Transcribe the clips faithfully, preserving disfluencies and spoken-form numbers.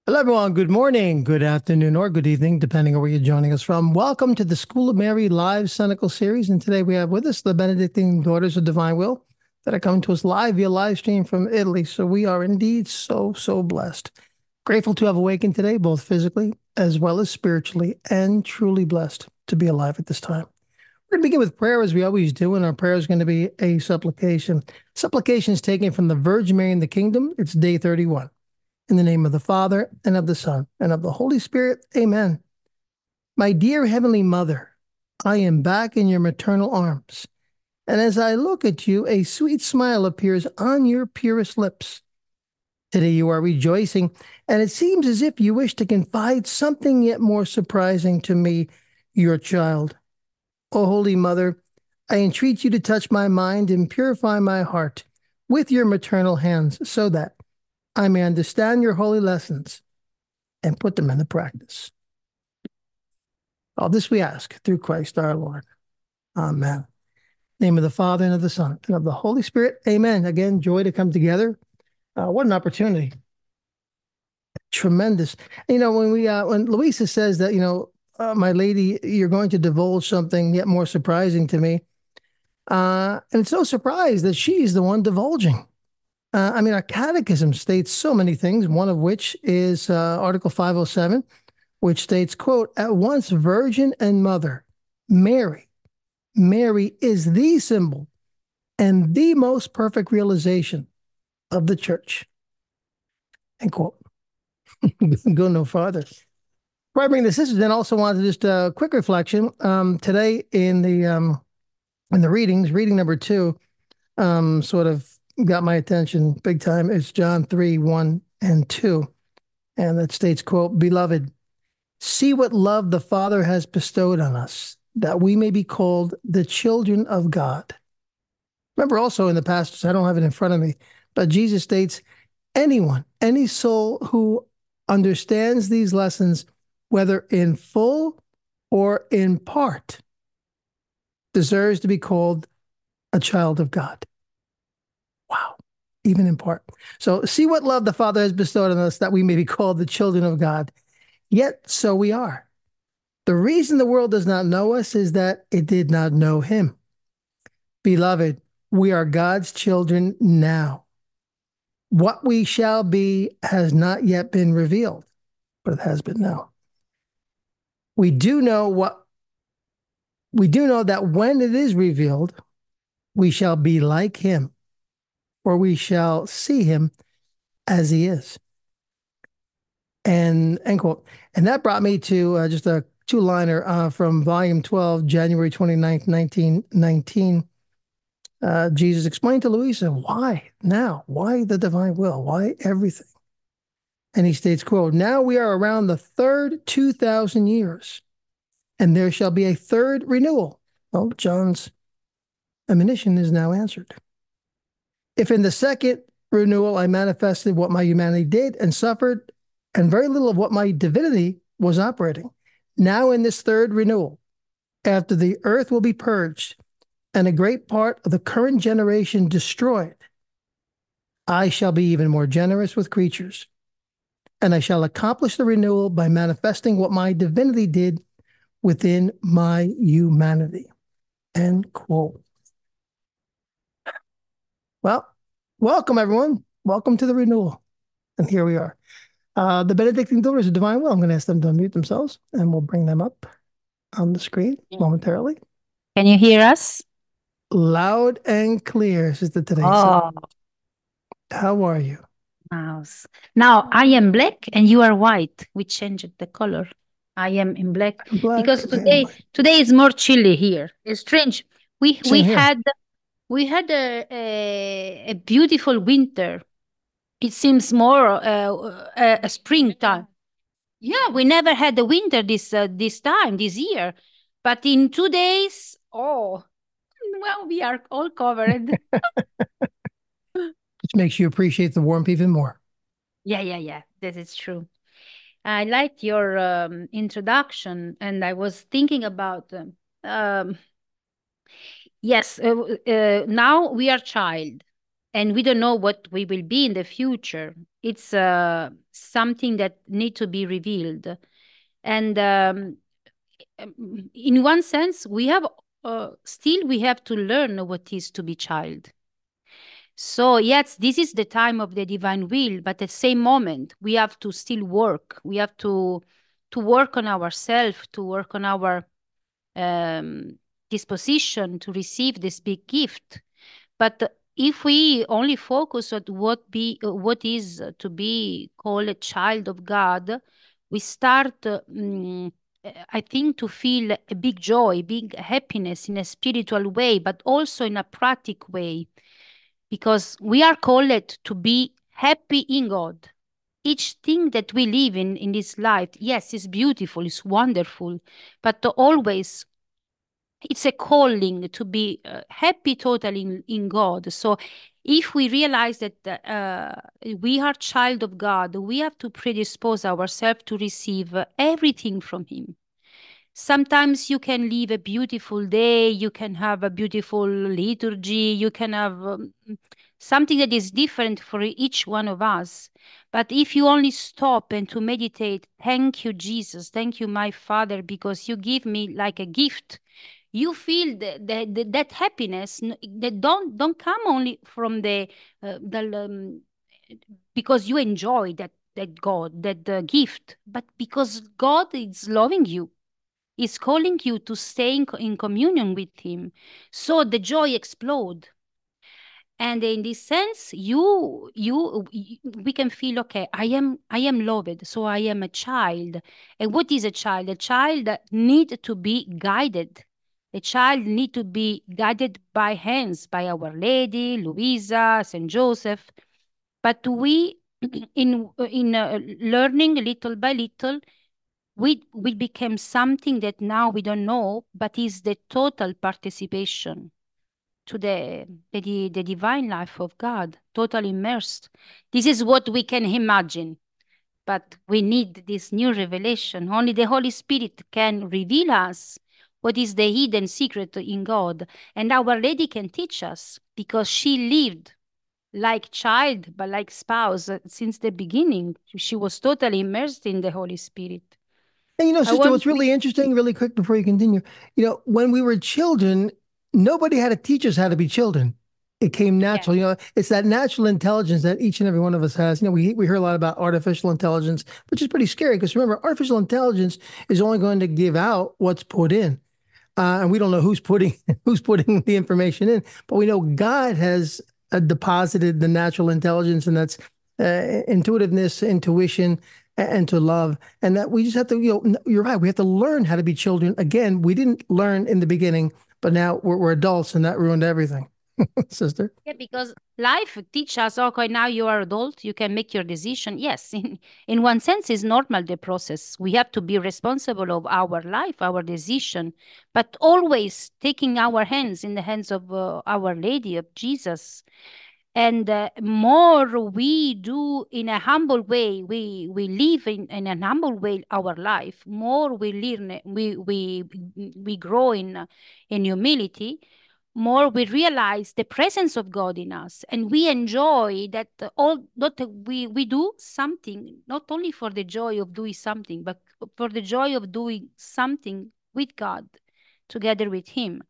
Hello, everyone. Good morning, good afternoon, or good evening, depending on where you're joining us from. Welcome to the School of Mary live Senecal series. And today we have with us the Benedictine Daughters of Divine Will that are coming to us live via live stream from Italy. So we are indeed so, so blessed. Grateful to have awakened today, both physically as well as spiritually, and truly blessed to be alive at this time. We're going to begin with prayer as we always do, and our prayer is going to be a supplication. Supplication is taken from the Virgin Mary in the Kingdom. It's day thirty-one. In the name of the Father, and of the Son, and of the Holy Spirit, amen. My dear Heavenly Mother, I am back in your maternal arms, and as I look at you, a sweet smile appears on your purest lips. Today you are rejoicing, and it seems as if you wish to confide something yet more surprising to me, your child. O Holy Mother, I entreat you to touch my mind and purify my heart with your maternal hands, so that I may understand your holy lessons and put them into practice. All this we ask through Christ our Lord. Amen. In the name of the Father, and of the Son, and of the Holy Spirit. Amen. Again, joy to come together. Uh, what an opportunity. Tremendous. You know, when we uh, when Louisa says that, you know, uh, my lady, you're going to divulge something yet more surprising to me. Uh, and it's no surprise that she's the one divulging. Uh, I mean, our catechism states so many things, one of which is uh, Article five oh seven, which states, quote, at once virgin and mother, Mary. Mary is the symbol and the most perfect realization of the church. End quote. Go no farther. Before I bring the sisters in, I also wanted just a quick reflection. Um, today in the um, in the readings, reading number two, um, sort of got my attention big time. It's John three, one and two. And that states, quote, Beloved, see what love the Father has bestowed on us, that we may be called the children of God. Remember also in the passage, I don't have it in front of me, but Jesus states, anyone, any soul who understands these lessons, whether in full or in part, deserves to be called a child of God. Wow. Even in part. So see what love the Father has bestowed on us, that we may be called the children of God. Yet so we are. The reason the world does not know us is that it did not know him. Beloved, we are God's children now. What we shall be has not yet been revealed, but it has been now. We do know what we do know that when it is revealed, we shall be like him, or we shall see him as he is. And end quote. And that brought me to uh, just a two-liner uh, from volume twelve, January twenty-ninth, nineteen nineteen. Uh, Jesus explained to Louisa, why now? Why the divine will? Why everything? And he states, quote, now we are around the third two thousand years, and there shall be a third renewal. Well, John's admonition is now answered. If in the second renewal I manifested what my humanity did and suffered, and very little of what my divinity was operating, now in this third renewal, after the earth will be purged and a great part of the current generation destroyed, I shall be even more generous with creatures, and I shall accomplish the renewal by manifesting what my divinity did within my humanity. End quote. Well, welcome, everyone. Welcome to the renewal. And here we are. Uh, the Benedictine Daughters of Divine Will, I'm going to ask them to unmute themselves, and we'll bring them up on the screen momentarily. Can you hear us? Loud and clear, Sister Teresa. Oh, how are you? mouse. Now I am black and you are white. We changed the color. I am in black I'm black. because today today is more chilly here. It's strange. We Same we here. had we had a, a a beautiful winter. It seems more uh, a, a springtime. Yeah, we never had the winter this uh, this time this year, but in two days, oh, well, we are all covered. Which makes you appreciate the warmth even more. Yeah, yeah, yeah. This is true. I liked your um, introduction, and I was thinking about um, um, yes. Uh, uh, now we are child, and we don't know what we will be in the future. It's uh, something that need to be revealed. And um, um, in one sense, we have uh, still we have to learn what is to be child. So yes, this is the time of the divine will, but at the same moment, we have to still work. We have to to work on ourselves, to work on our um, disposition to receive this big gift. But if we only focus on what be uh, what is to be called a child of God, we start, uh, mm, uh, I think, to feel a big joy, big happiness in a spiritual way, but also in a practical way, because we are called to be happy in God. Each thing that we live in in this life, yes, is beautiful, is wonderful, but always it's a calling to be uh, happy totally in, in God. So if we realize that uh, we are child of God, we have to predispose ourselves to receive uh, everything from Him. Sometimes you can live a beautiful day, you can have a beautiful liturgy, you can have um, something that is different for each one of us. But if you only stop and to meditate, thank you, Jesus, thank you, my Father, because you give me like a gift, you feel the, the, the, that happiness n- that don't don't come only from the uh, the um, because you enjoy that that God, that uh, gift, but because God is loving you, is calling you to stay in, co- in communion with Him. So the joy explode. And in this sense, you you y- we can feel, okay, I am I am loved, so I am a child. And what is a child? A child need to be guided. A child need to be guided by hands, by Our Lady, Louisa, Saint Joseph. But we, in in uh, learning little by little, we we became something that now we don't know, but is the total participation to the, the the divine life of God, totally immersed. This is what we can imagine, but we need this new revelation. Only the Holy Spirit can reveal us what is the hidden secret in God, and Our Lady can teach us because she lived like child, but like spouse uh, since the beginning. She was totally immersed in the Holy Spirit. And you know, I sister, want what's really interesting, really quick before you continue, you know, when we were children, nobody had to teach us how to be children. It came yeah. natural. You know, it's that natural intelligence that each and every one of us has. You know, we we hear a lot about artificial intelligence, which is pretty scary because remember, artificial intelligence is only going to give out what's put in. Uh, and we don't know who's putting who's putting the information in, but we know God has uh, deposited the natural intelligence, and that's uh, intuitiveness, intuition, and to love, and that we just have to. You know, you're right. We have to learn how to be children again. We didn't learn in the beginning, but now we're, we're adults, and that ruined everything, sister. Yeah, because life teach us, okay, now you are adult, you can make your decision. Yes, in, in one sense, is normal the process. We have to be responsible of our life, our decision, but always taking our hands in the hands of uh, Our Lady of Jesus. And uh, more we do in a humble way, we we live in, in an humble way our life. More we learn, we we we grow in uh, in humility, more we realize the presence of God in us, and we enjoy that uh, all that we we do something not only for the joy of doing something, but for the joy of doing something with God, together with Him.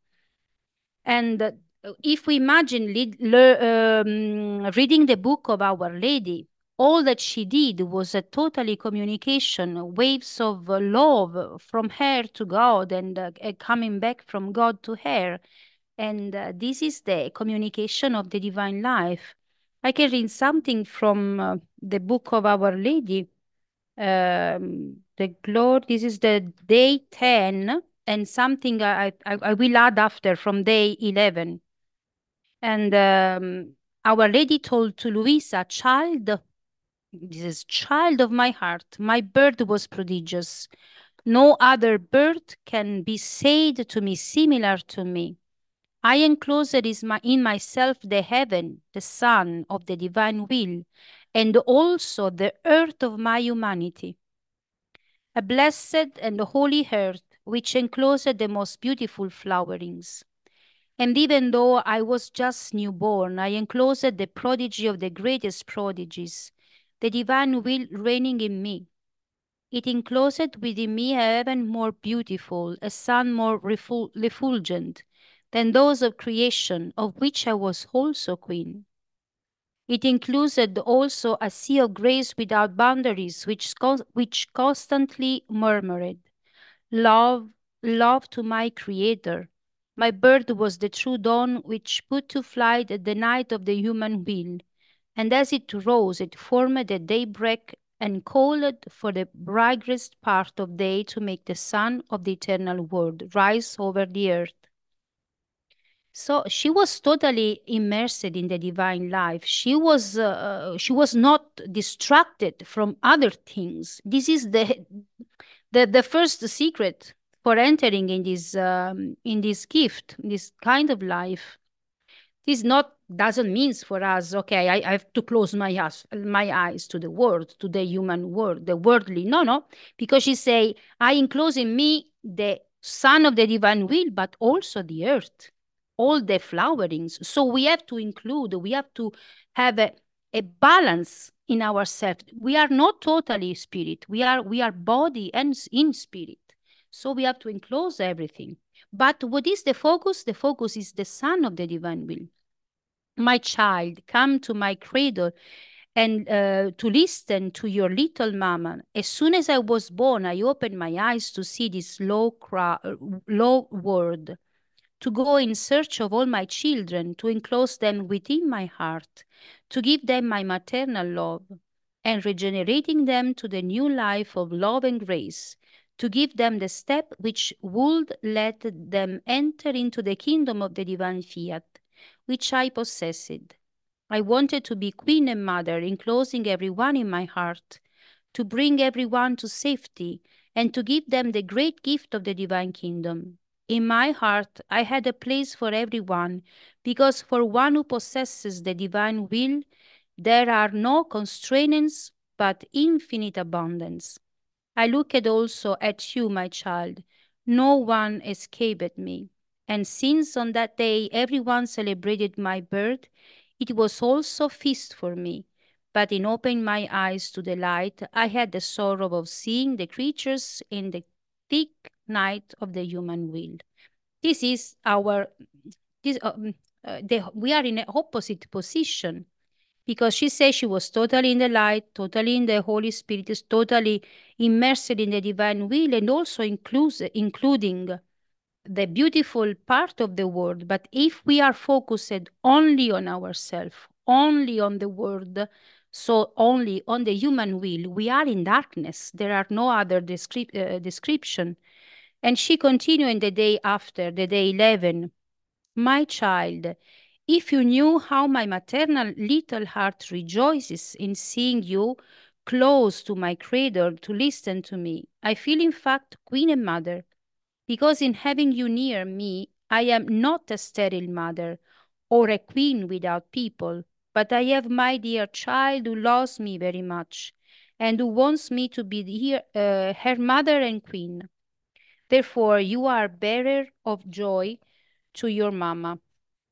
And uh, if we imagine lead, le, um, reading the book of Our Lady, all that she did was a totally communication, waves of uh, love from her to God, and uh, uh, coming back from God to her. And uh, this is the communication of the divine life. I can read something from uh, the book of Our Lady. Um, the glory, this is the day ten, and something I, I, I will add after from day eleven. And um, Our Lady told to Louisa, child, this is child of my heart, my birth was prodigious. No other birth can be said to me similar to me. I enclosed is my, in myself the heaven, the sun of the divine will, and also the earth of my humanity. A blessed and holy earth, which enclosed the most beautiful flowerings. And even though I was just newborn, I enclosed the prodigy of the greatest prodigies, the divine will reigning in me. It enclosed within me a heaven more beautiful, a sun more reful- refulgent than those of creation, of which I was also queen. It included also a sea of grace without boundaries, which, con- which constantly murmured, Love, love to my Creator. My birth was the true dawn which put to flight the night of the human will, and as it rose, it formed a daybreak and called for the brightest part of day to make the sun of the eternal world rise over the earth. So she was totally immersed in the divine life. She was uh, she was not distracted from other things. This is the the, the first secret for entering in this um, in this gift, this kind of life. This not doesn't mean for us, okay, I, I have to close my eyes, my eyes to the world, to the human world, the worldly. No, no, because she say, I enclose in me the Son of the divine will, but also the earth, all the flowerings. So we have to include, we have to have a, a balance in ourselves. We are not totally spirit. We are we are body and in spirit. So we have to enclose everything. But what is the focus? The focus is the Son of the divine will. My child, come to my cradle and uh, to listen to your little mama. As soon as I was born, I opened my eyes to see this low, cra- uh, low world, to go in search of all my children, to enclose them within my heart, to give them my maternal love, and regenerating them to the new life of love and grace, to give them the step which would let them enter into the kingdom of the divine fiat, which I possessed. I wanted to be queen and mother, enclosing everyone in my heart, to bring everyone to safety, and to give them the great gift of the divine kingdom. In my heart, I had a place for everyone, because for one who possesses the divine will, there are no constraints but infinite abundance. I looked also at you, my child. No one escaped me. And since on that day everyone celebrated my birth, it was also feast for me. But in opening my eyes to the light, I had the sorrow of seeing the creatures in the thick night of the human will. This is our this um, uh, the, we are in an opposite position because she says she was totally in the light, totally in the Holy Spirit, is totally immersed in the divine will, and also includes including the beautiful part of the world. But if we are focused only on ourselves, only on the world, so only on the human will, we are in darkness. There are no other descrip- uh, description. And she continued in the day after, the day eleven. My child, if you knew how my maternal little heart rejoices in seeing you close to my cradle to listen to me, I feel in fact queen and mother, because in having you near me, I am not a sterile mother or a queen without people, but I have my dear child who loves me very much and who wants me to be here, uh, her mother and queen. Therefore, you are bearer of joy to your mamma.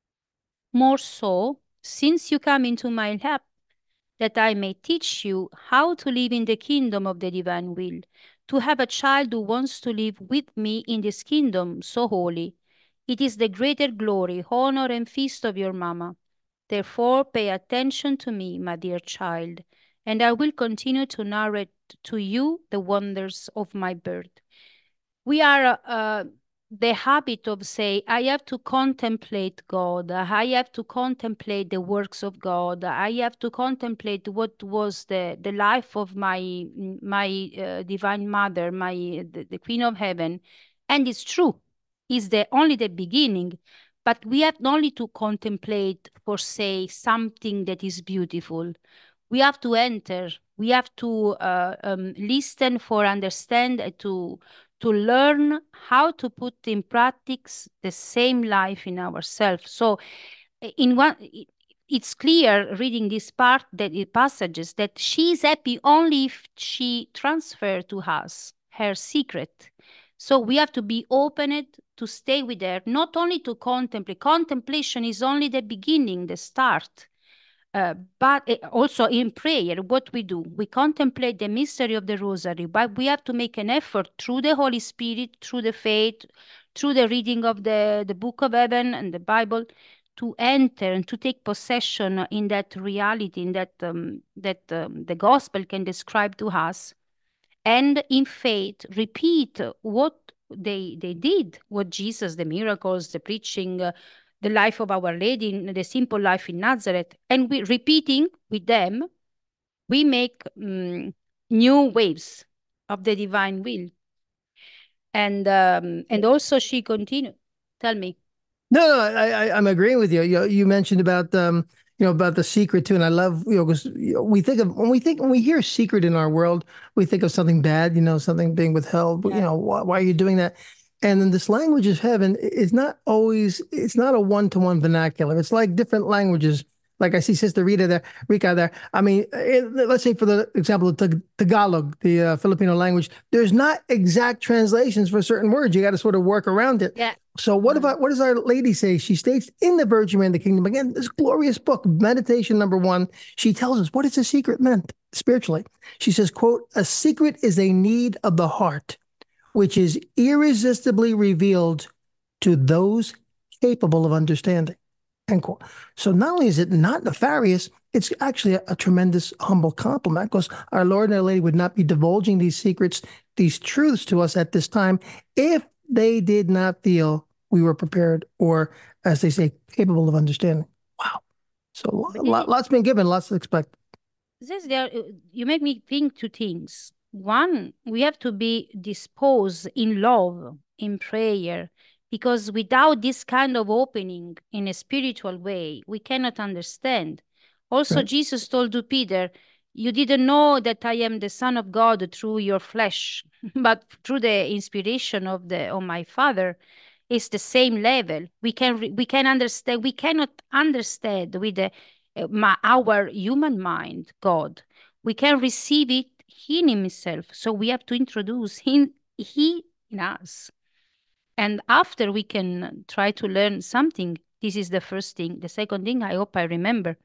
More so, since you come into my lap, that I may teach you how to live in the kingdom of the divine will, to have a child who wants to live with me in this kingdom so holy. It is the greater glory, honor, and feast of your mamma. Therefore, pay attention to me, my dear child, and I will continue to narrate to you the wonders of my birth. We are uh, the habit of say, I have to contemplate God, I have to contemplate the works of God, I have to contemplate what was the, the life of my my uh, divine mother, my the, the Queen of Heaven. And it's true, it's the only the beginning. But we have not only to contemplate for say something that is beautiful. We have to enter, we have to uh, um, listen for understand uh, to to learn how to put in practice the same life in ourselves. So in one it's clear reading this part that the passages that she is happy only if she transfer to us her secret. So we have to be opened to stay with her, not only to contemplate. Contemplation is only the beginning, the start. Uh, but uh, also in prayer, what we do, we contemplate the mystery of the Rosary, but we have to make an effort through the Holy Spirit, through the faith, through the reading of the, the Book of Heaven and the Bible, to enter and to take possession in that reality, in that um, that um, the Gospel can describe to us, and in faith repeat what they they did, what Jesus, the miracles, the preaching, uh, the life of Our Lady, the simple life in Nazareth, and we repeating with them, we make um, new waves of the divine will. And um, and also she continued. Tell me. No, no, I, I, I'm agreeing with you. You, you mentioned about um, you know, about the secret too, and I love you know because you know, we think of when we think when we hear secret in our world, we think of something bad, you know, something being withheld. You Yeah. know, why, why are you doing that? And then this language of heaven is not always. It's not a one to one vernacular. It's like different languages. Like I see Sister Rita there, Rika there. I mean, it, let's say for the example of Tagalog, the uh, Filipino language, there's not exact translations for certain words. You got to sort of work around it. Yeah. So what Uh-huh. about what does Our Lady say? She states in the Virgin Mary and the Kingdom again, this glorious book, Meditation number one. She tells us what is a secret meant spiritually. She says, "quote A secret is a need of the heart, which is irresistibly revealed to those capable of understanding." End quote. So not only is it not nefarious, it's actually a, a tremendous humble compliment because our Lord and Our Lady would not be divulging these secrets, these truths to us at this time if they did not feel we were prepared or, as they say, capable of understanding. Wow. So But this, lots been given, lots to expect. this there, uh, you make me think two things. One, we have to be disposed in love, in prayer, because without this kind of opening in a spiritual way, we cannot understand. Also, Right. Jesus told to Peter, "You didn't know that I am the Son of God through your flesh, but through the inspiration of the of my Father." It's the same level. We can re- we can understand. We cannot understand with the uh, my, our human mind, God. We can receive it in Himself. So we have to introduce Him, He in us. And after we can try to learn something, this is the first thing. The second thing, I hope I remember,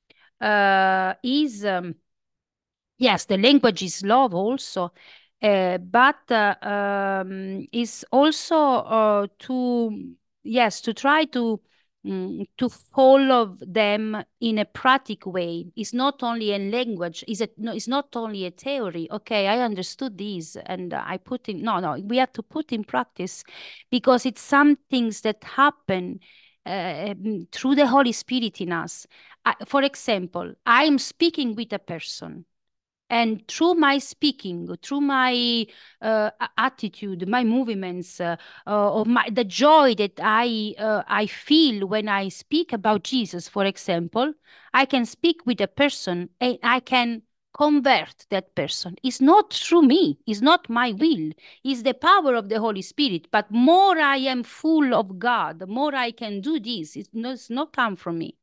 uh, is um, yes, the language is love also, uh, but uh, um, is also uh, to yes to try to mm, to follow them in a practical way. It's not only a language. Is it? No, it's not only a theory. Okay, I understood this, and I put in. No, no, we have to put in practice because it's some things that happen uh, mm, through the Holy Spirit in us. I, for example, I am speaking with a person, and through my speaking, through my uh, a- attitude, my movements, uh, uh, or my, the joy that I uh, I feel when I speak about Jesus, for example, I can speak with a person and I can convert that person. It's not through me, it's not my will, it's the power of the Holy Spirit. But more I am full of God, the more I can do this. It's not, it's not come from me.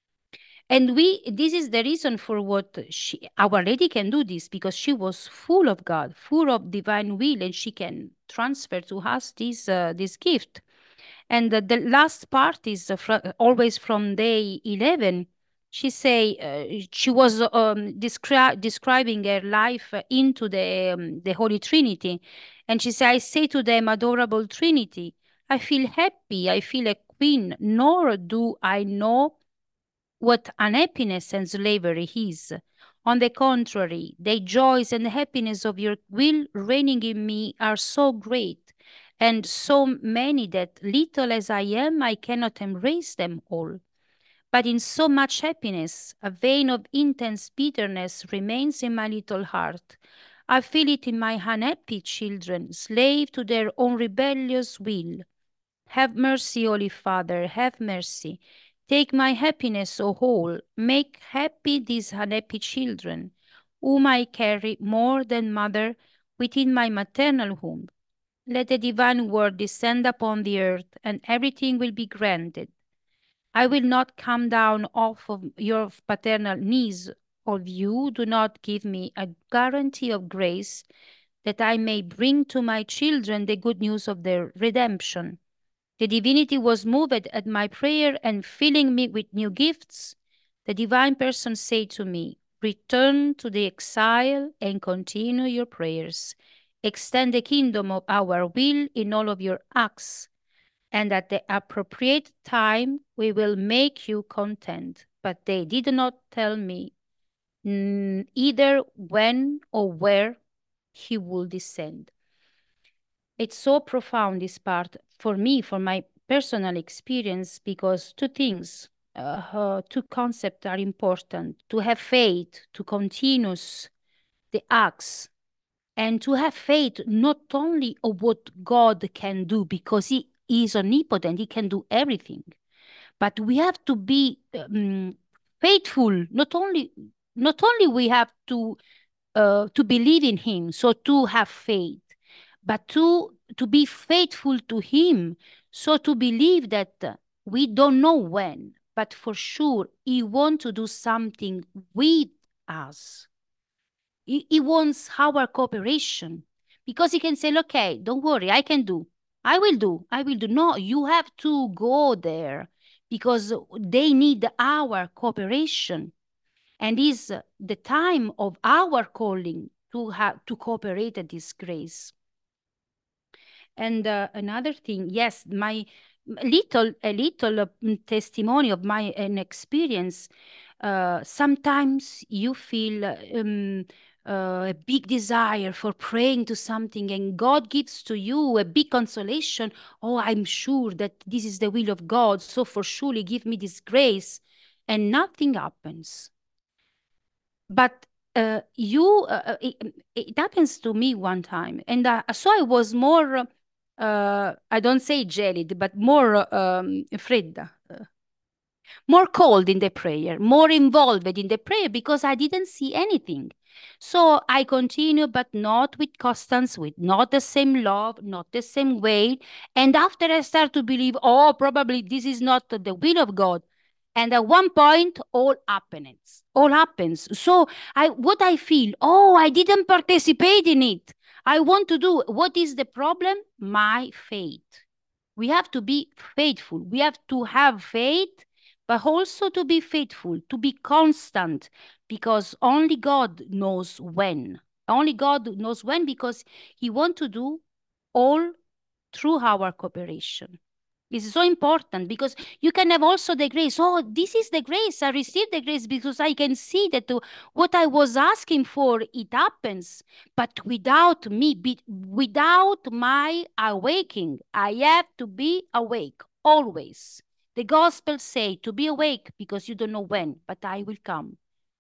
And we, this is the reason for what she, Our Lady can do this, because she was full of God, full of divine will, and she can transfer to us this uh, this gift. And the, the last part is uh, fro- always from day eleven. She say uh, she was um, descri- describing her life uh, into the um, the Holy Trinity, and she said, "I say to them, adorable Trinity, I feel happy, I feel a queen, nor do I know what unhappiness and slavery is. On the contrary, the joys and happiness of your will reigning in me are so great and so many that, little as I am, I cannot embrace them all. But in so much happiness, a vein of intense bitterness remains in my little heart. I feel it in my unhappy children, slave to their own rebellious will. Have mercy, Holy Father, have mercy. Take my happiness, O whole. Make happy these unhappy children, whom I carry more than mother within my maternal womb. Let the divine word descend upon the earth, and everything will be granted. I will not come down off of your paternal knees of you. Do not give me a guarantee of grace that I may bring to my children the good news of their redemption. The divinity was moved at my prayer and filling me with new gifts. the divine person said to me, return to the exile and continue your prayers. Extend the kingdom of our will in all of your acts, and at the appropriate time we will make you content. But they did not tell me mm, either when or where he would descend. It's so profound, this part, for me, for my personal experience, because two things, uh, uh, two concepts are important: to have faith, to continue the acts, and to have faith not only of what God can do, because He is omnipotent, He can do everything, but we have to be um, faithful. Not only, not only we have to uh, to believe in Him, so to have faith, but to to be faithful to Him, so to believe that uh, we don't know when, but for sure He wants to do something with us. He, he wants our cooperation, because He can say, okay, don't worry, I can do, I will do, I will do. No, you have to go there, because they need our cooperation, and is the time of our calling to have to cooperate at this grace. And uh, another thing, yes, my little a little uh, testimony of my an experience. Uh, sometimes you feel uh, um, uh, a big desire for praying to something, and God gives to you a big consolation. Oh, I'm sure that this is the will of God, so for surely give me this grace, and nothing happens. But uh, you, uh, uh, it, it happens to me one time, and uh, so I was more, uh, I don't say jellied, but more um, fredda, uh, more cold in the prayer, more involved in the prayer, because I didn't see anything. So I continue, but not with constance, with not the same love, not the same way. And after I start to believe, oh, probably this is not the will of God. And at one point, all happens. All happens. So I, what I feel, oh, I didn't participate in it. I want to do. What is the problem? My faith. We have to be faithful. We have to have faith, but also to be faithful, to be constant, because only God knows when. Only God knows when, because He wants to do all through our cooperation. It's so important, because you can have also the grace. Oh, this is the grace. I received the grace because I can see that uh, what I was asking for, it happens. But without me, be, without my awaking, I have to be awake always. The gospel say to be awake because you don't know when, but I will come.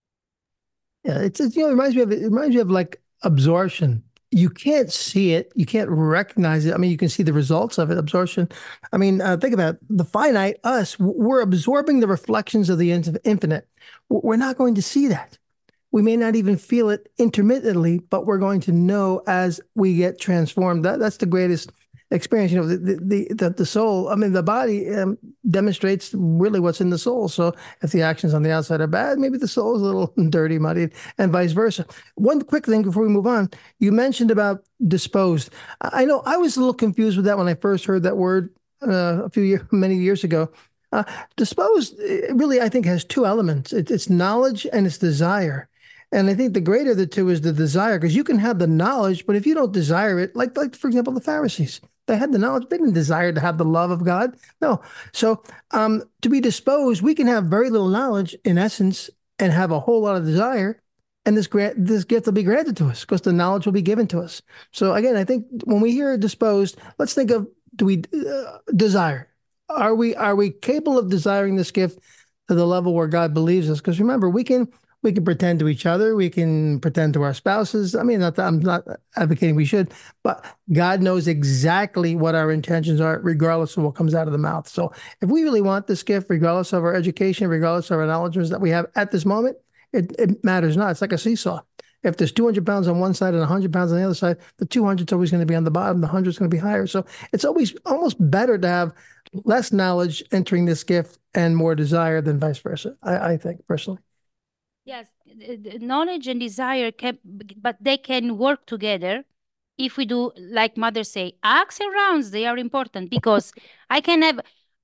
Yeah, it's, it's you know, it reminds me of it reminds me of like absorption. You can't see it, you can't recognize it. I mean, you can see the results of it, absorption. I mean, uh, think about it. The finite, us, we're absorbing the reflections of the infinite. We're not going to see that. We may not even feel it intermittently, but we're going to know as we get transformed. That, that's the greatest experience. You know, the the the, the soul. I mean, the body um, demonstrates really what's in the soul. So if the actions on the outside are bad, maybe the soul is a little dirty, muddy, and vice versa. One quick thing before we move on, you mentioned about disposed. I know I was a little confused with that when I first heard that word uh, a few years, many years ago. Uh, disposed really, I think, has two elements. It, it's knowledge and it's desire. And I think the greater of the two is the desire, because you can have the knowledge, but if you don't desire it, like, like for example, the Pharisees, they had the knowledge, they didn't desire to have the love of God. No. So um, to be disposed, we can have very little knowledge in essence and have a whole lot of desire. And this grant, this gift will be granted to us because the knowledge will be given to us. So again, I think when we hear disposed, let's think of, do we uh, desire? Are we are we capable of desiring this gift to the level where God believes us? Because remember, we can we can pretend to each other, we can pretend to our spouses. I mean, not that I'm not advocating we should, but God knows exactly what our intentions are, regardless of what comes out of the mouth. So if we really want this gift, regardless of our education, regardless of our knowledge that we have at this moment, it, it matters not. It's like a seesaw. If there's two hundred pounds on one side and one hundred pounds on the other side, the two hundred is always going to be on the bottom. The one hundred is going to be higher. So it's always almost better to have less knowledge entering this gift and more desire than vice versa, I, I think, personally. Yes, knowledge and desire can, but they can work together if we do, like mother say, acts and rounds. They are important, because I can have,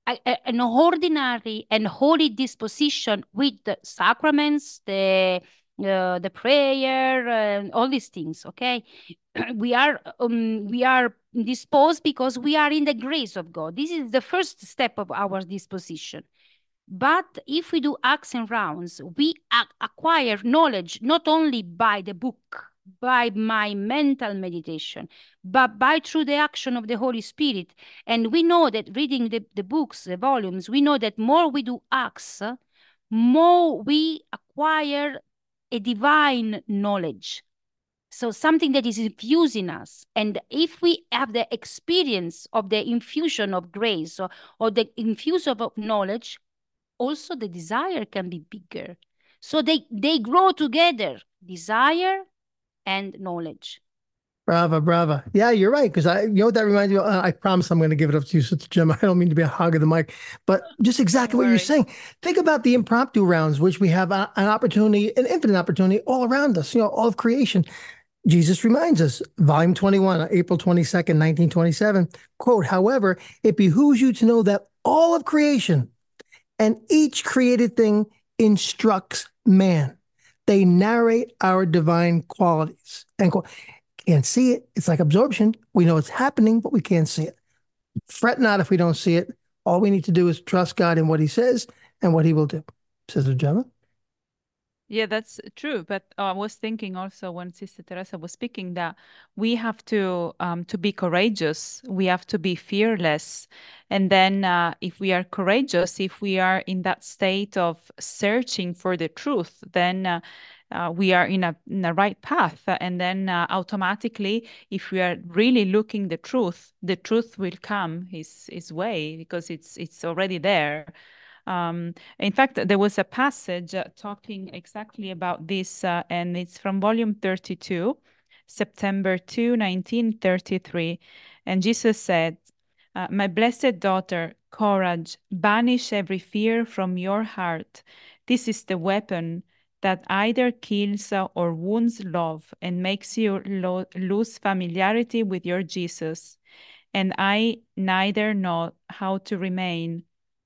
a, a- an ordinary and holy disposition with the sacraments, the uh, the prayer, and all these things. Okay, we are um, we are disposed because we are in the grace of God. This is the first step of our disposition. But if we do acts and rounds, we ac- acquire knowledge not only by the book, by my mental meditation, but by through the action of the Holy Spirit. And we know that reading the, the books, the volumes, we know that more we do acts, more we acquire a divine knowledge. So something that is infused in us. And if we have the experience of the infusion of grace or, or the infusion of knowledge, also the desire can be bigger. So they, they grow together, desire and knowledge. Brava, brava. Yeah, you're right. Because I, you know what that reminds me of? Uh, I promise I'm going to give it up to you, Sister Jim. I don't mean to be a hog of the mic, but just Don't exactly what you're worry. saying. Think about the impromptu rounds, which we have a, an opportunity, an infinite opportunity all around us, you know, all of creation. Jesus reminds us, volume twenty-one, April twenty-second, nineteen twenty-seven, quote, however, it behooves you to know that all of creation and each created thing instructs man. They narrate our divine qualities. End quote. Can't see it. It's like absorption. We know it's happening, but we can't see it. Fret not if we don't see it. All we need to do is trust God in what he says and what he will do. Sister Gemma? Yeah, that's true. But uh, I was thinking also when Sister Teresa was speaking that we have to um, to be courageous. We have to be fearless. And then uh, if we are courageous, if we are in that state of searching for the truth, then uh, uh, we are in a in a right path. And then uh, automatically, if we are really looking the truth, the truth will come his his way because it's it's already there. Um, in fact, there was a passage uh, talking exactly about this, uh, and it's from volume thirty-two, September second, nineteen thirty-three. And Jesus said, uh, my blessed daughter, courage, banish every fear from your heart. This is the weapon that either kills uh, or wounds love and makes you lo- lose familiarity with your Jesus. And I neither know how to remain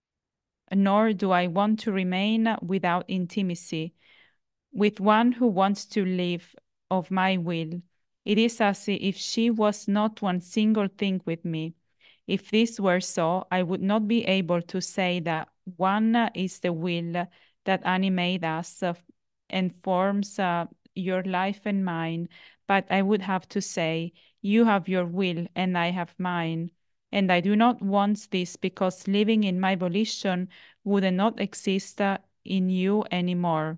nor do I want to remain without intimacy with one who wants to live of my will. It is as if she was not one single thing with me. If this were so, I would not be able to say that one is the will that animates us uh, and forms uh, your life and mine, but I would have to say, you have your will and I have mine. And I do not want this because living in my volition would not exist uh, in you anymore.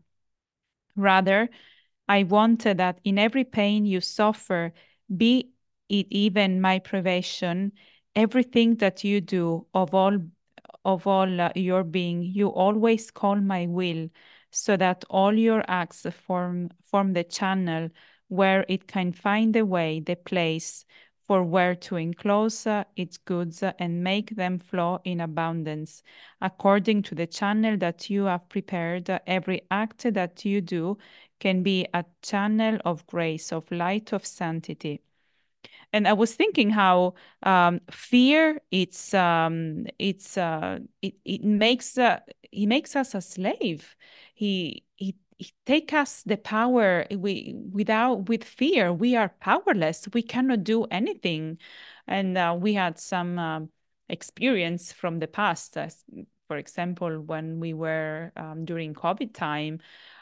Rather, I wanted that in every pain you suffer, be it even my privation, everything that you do of all of all uh, your being, you always call my will, so that all your acts form form the channel where it can find the way, the place for where to enclose uh, its goods uh, and make them flow in abundance. According to the channel that you have prepared, uh, every act that you do can be a channel of grace, of light, of sanctity. And I was thinking how um, fear it's um, it's uh, it it makes uh, he makes us a slave. He he he take us the power. We without with fear we are powerless. We cannot do anything, and uh, we had some um, experience from the past. As, for example, when we were um, during COVID time,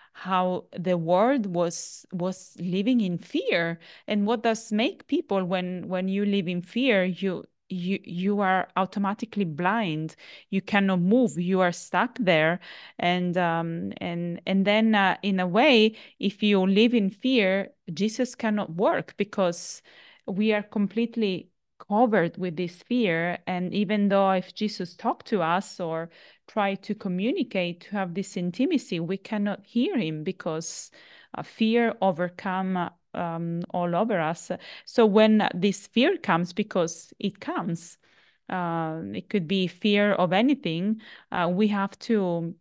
how the world was was living in fear. And what does make people when when you live in fear, you you you are automatically blind, you cannot move, you are stuck there. And um and and then uh, in a way, if you live in fear, Jesus cannot work because we are completely covered with this fear. And even though if Jesus talked to us or try to communicate, to have this intimacy, we cannot hear him because uh, fear overcome uh, um, all over us. So when this fear comes, because it comes, uh, it could be fear of anything, uh, we have to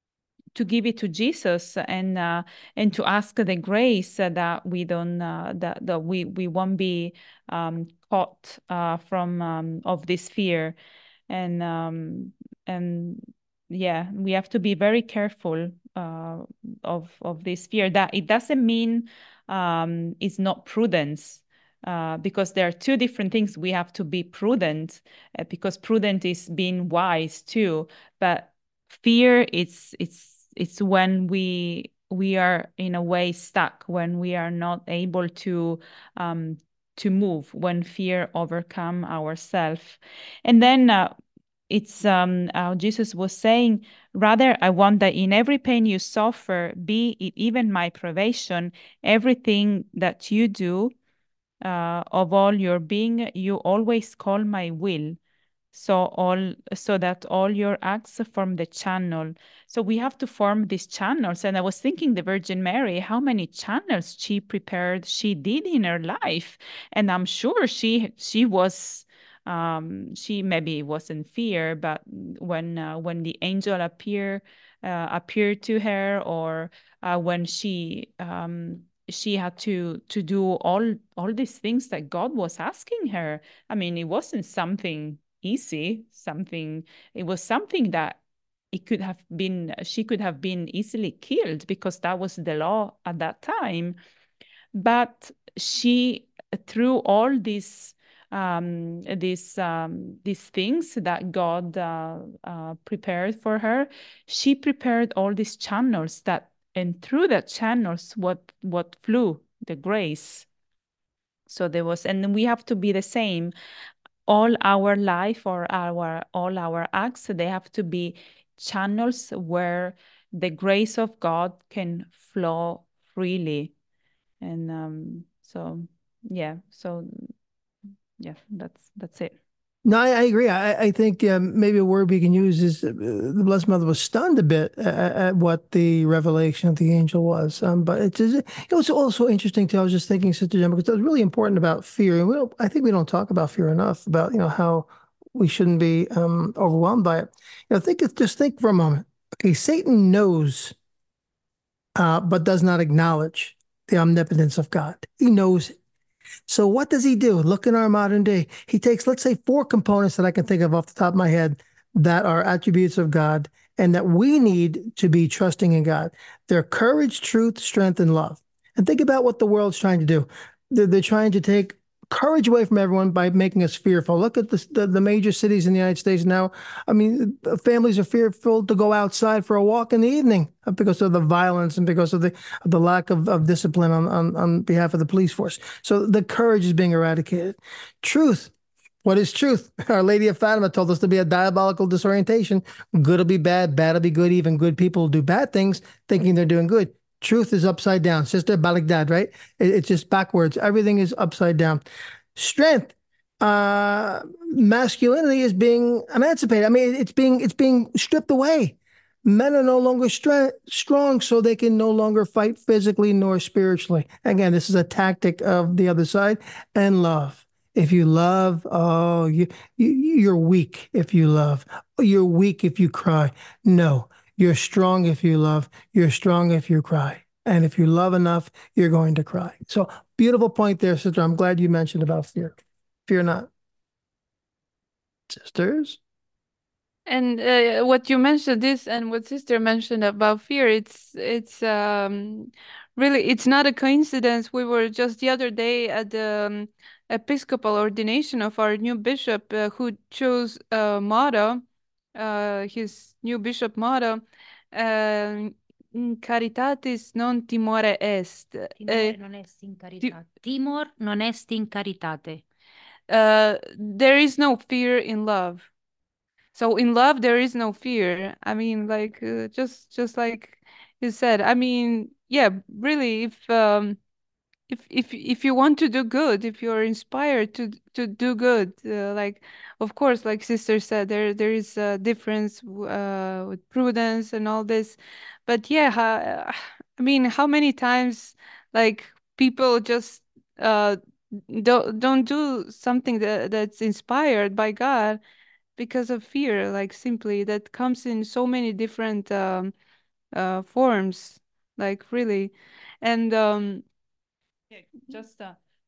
to give it to Jesus and uh, and to ask the grace that we don't uh, that, that we we won't be um, caught uh, from um, of this fear. and um, and yeah, we have to be very careful uh, of of this fear. That it doesn't mean um, it's not prudence. Uh, because there are two different things. We have to be prudent, uh, because prudent is being wise too. But fear, it's it's it's when we we are in a way stuck, when we are not able to um, to move, when fear overcome ourself. And then uh, it's um, uh, Jesus was saying, rather, I want that in every pain you suffer, be it even my privation, everything that you do, uh, of all your being, you always call my will, so all so that all your acts form the channel. So we have to form these channels. And I was thinking, the Virgin Mary, how many channels she prepared, she did in her life. And I'm sure she she was um she maybe was in fear, but when uh, when the angel appear uh, appeared to her, or uh, when she um she had to to do all all these things that God was asking her. I mean, it wasn't something easy, something, it was something that it could have been, she could have been easily killed, because that was the law at that time. But she, through all these um, these um, these things that God uh, uh, prepared for her, she prepared all these channels that, and through the channels, what what flew the grace. So there was, and we have to be the same. All our life, or our all our acts, they have to be channels where the grace of God can flow freely. And um, so yeah, so yeah, that's that's it. No, I, I agree. I, I think um, maybe a word we can use is uh, the Blessed Mother was stunned a bit at, at what the revelation of the angel was. Um, but it's it was also interesting too. I was just thinking, Sister Gemma, because that was really important about fear, and we don't, I think we don't talk about fear enough. About, you know, how we shouldn't be um, overwhelmed by it. You know, think just think for a moment. Okay, Satan knows, uh, but does not acknowledge the omnipotence of God. He knows. So what does he do? Look in our modern day. He takes, let's say, four components that I can think of off the top of my head that are attributes of God and that we need to be trusting in God. They're courage, truth, strength, and love. And think about what the world's trying to do. They're, they're trying to take courage away from everyone by making us fearful. Look at the, the, the major cities in the United States now. I mean, families are fearful to go outside for a walk in the evening because of the violence and because of the of the lack of, of discipline on, on, on behalf of the police force. So the courage is being eradicated. Truth. What is truth? Our Lady of Fatima told us to be a diabolical disorientation. Good will be bad, bad will be good. Even good people will do bad things thinking they're doing good. Truth is upside down. Sister Baligdad, right? It, it's just backwards. Everything is upside down. Strength. Uh, masculinity is being emancipated. I mean, it's being it's being stripped away. Men are no longer stre- strong, so they can no longer fight physically nor spiritually. Again, this is a tactic of the other side. And love. If you love, oh, you, you you're weak if you love. You're weak if you cry. No, you're strong if you love. You're strong if you cry. And if you love enough, you're going to cry. So beautiful point there, sister. I'm glad you mentioned about fear. Fear not. Sisters? And uh, what you mentioned this and what sister mentioned about fear, it's it's um really, it's not a coincidence. We were just the other day at the um, Episcopal ordination of our new bishop, uh, who chose a motto, uh, his new bishop motto, um, "In caritatis non timore est." Timore Uh, non est in ti- caritate. Timor non est in caritate. uh, there is no fear in love. So in love there is no fear. I mean, like uh, just just like you said. I mean, yeah, really, if um if if if you want to do good, if you're inspired to to do good, uh, like, of course, like sister said, there there is a difference w- uh with prudence and all this. But yeah, ha, I mean, how many times, like, people just uh don't don't do something that that's inspired by God because of fear, like, simply, that comes in so many different um, uh, forms, like, really. And um, Yeah, just uh,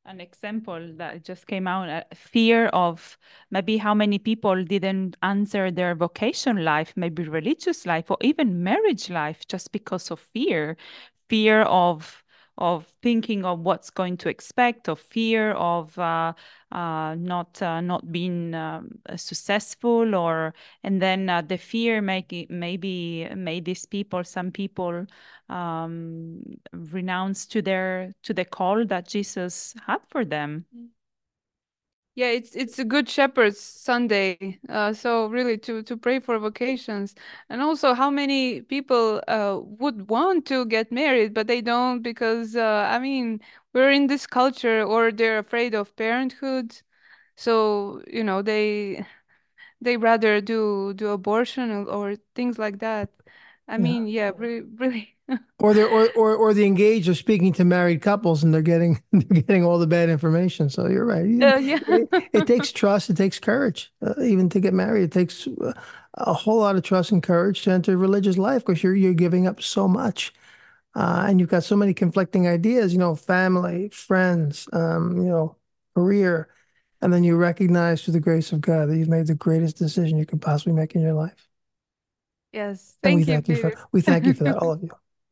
an example that just came out, uh, fear of maybe how many people didn't answer their vocation life, maybe religious life, or even marriage life, just because of fear, fear of of thinking of what's going to expect, or fear of uh, uh, not uh, not being um, uh, successful, or and then uh, the fear make it, maybe made these people, some people, um, renounce to their to the call that Jesus had for them. Yeah, it's it's a Good Shepherd's Sunday. Uh, so really to to pray for vocations, and also how many people uh would want to get married, but they don't because uh, I mean we're in this culture, or they're afraid of parenthood. So you know they they rather do do abortion, or, or things like that. I Yeah. mean, yeah, really, really. Or they're or, or or the engaged are speaking to married couples and they're getting they're getting all the bad information. So you're right. Uh, yeah. It, it takes trust. It takes courage, uh, even to get married. It takes uh, a whole lot of trust and courage to enter religious life because you're you're giving up so much, uh, and you've got so many conflicting ideas. You know, family, friends, um, you know, career, and then you recognize through the grace of God that you've made the greatest decision you could possibly make in your life. Yes. And we Thank you, thank you for Peter. we thank you for that, all of you.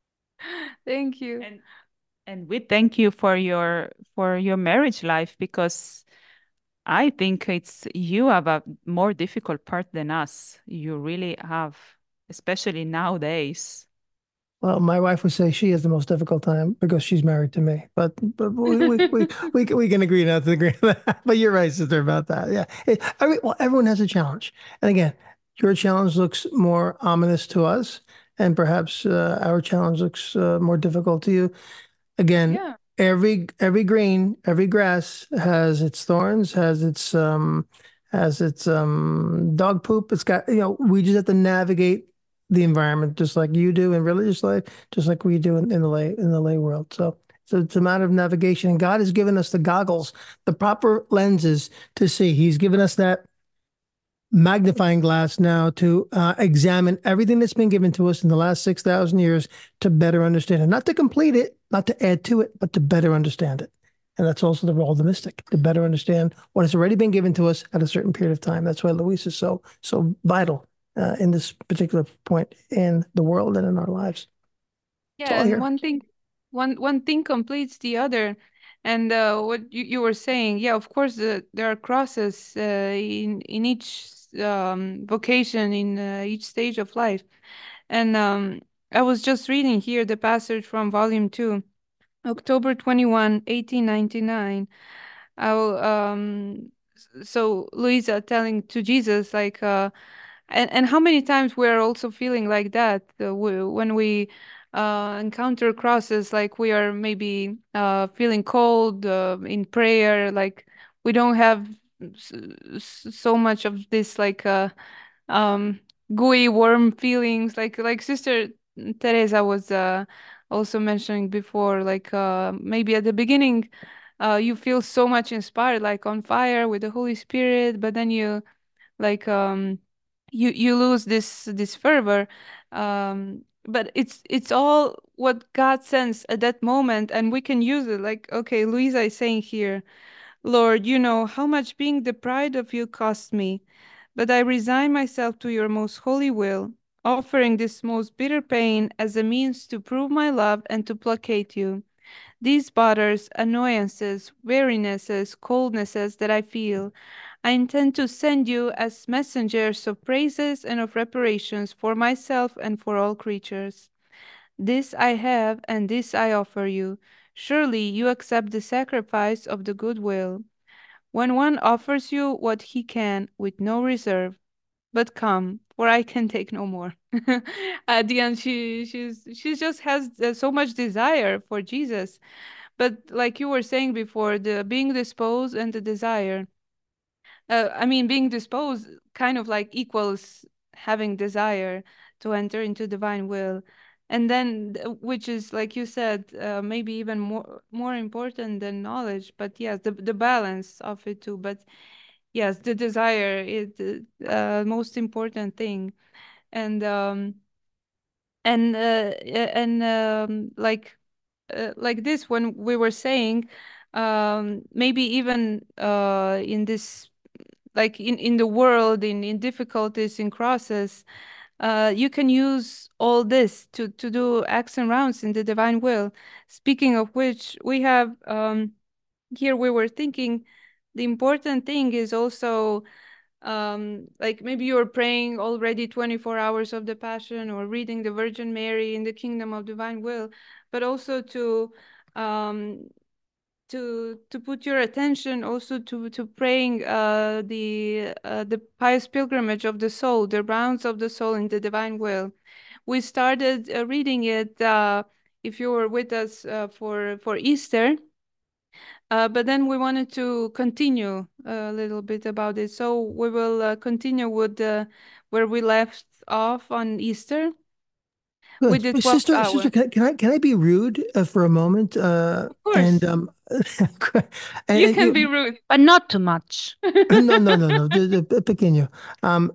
Thank you. And and we thank you for your for your marriage life, because I think it's you have a more difficult part than us. You really have, especially nowadays. Well, my wife would say she has the most difficult time because she's married to me. But but we we we we, can- we can agree not to agree on that. But you're right, sister, about that. Yeah. It, every, well, everyone has a challenge. And again, your challenge looks more ominous to us, and perhaps uh, our challenge looks uh, more difficult to you. Again, Yeah. every every green, every grass has its thorns, has its um has its um dog poop. It's got, you know, we just have to navigate the environment just like you do in religious life, just like we do in, in the lay in the lay world. So so it's a matter of navigation. And God has given us the goggles, the proper lenses to see. He's given us that magnifying glass now to uh, examine everything that's been given to us in the last six thousand years to better understand it. Not to complete it, not to add to it, but to better understand it. And that's also the role of the mystic, to better understand what has already been given to us at a certain period of time. That's why Luis is so, so vital uh, in this particular point in the world and in our lives. It's Yeah, all and here. one thing, one one thing completes the other. And uh, what you, you were saying, yeah, of course, the, there are crosses uh, in in each um, vocation, in uh, each stage of life. And um, I was just reading here the passage from Volume Two, October twenty one, eighteen ninety nine. I'll, um, s- so Louisa telling to Jesus, like, uh, and and how many times we're also feeling like that uh, we, when we uh, encounter crosses, like we are maybe uh, feeling cold uh, in prayer, like we don't have s- s- so much of this like uh, um, gooey, warm feelings, like like Sister Teresa was uh, also mentioning before, like uh, maybe at the beginning. Uh, you feel so much inspired, like on fire with the Holy Spirit, but then you like um you you lose this this fervor, um but it's it's all what God sends at that moment, and we can use it. Like, okay, Luisa is saying here, Lord, you know how much being deprived of you cost me, but I resign myself to your most holy will, offering this most bitter pain as a means to prove my love and to placate you. These bothers, annoyances, wearinesses, coldnesses that I feel, I intend to send you as messengers of praises and of reparations for myself and for all creatures. This I have, and this I offer you. Surely you accept the sacrifice of the good will. When one offers you what he can, with no reserve, but come, for I can take no more. At the end, she she's she just has uh, so much desire for Jesus. But like you were saying before, the being disposed and the desire, uh, I mean, being disposed kind of like equals having desire to enter into divine will. And then, th- which is, like you said, uh, maybe even more more important than knowledge. But yes, the the balance of it too. But yes, the desire is the uh, most important thing. And um and uh, a- and um like uh, like this when we were saying um, maybe even uh, in this, like in, in the world, in, in difficulties, in crosses, uh, you can use all this to, to do acts and rounds in the divine will. Speaking of which, we have um, here we were thinking the important thing is also um like maybe you're praying already twenty-four hours of the Passion or reading the Virgin Mary in the Kingdom of Divine Will, but also to um to to put your attention also to to praying uh the uh, the pious pilgrimage of the soul, the rounds of the soul in the divine will. We started uh, reading it uh if you were with us uh, for for Easter, uh, but then we wanted to continue a little bit about it. So we will uh, continue with uh, where we left off on Easter with Good. the But twelfth sister, sister, hour. can I, can I, can I be rude uh, for a moment? Uh, Of course, and, um, and, you and can you, be rude. but not too much. no, no, no, no, the, the, pequeño. Um,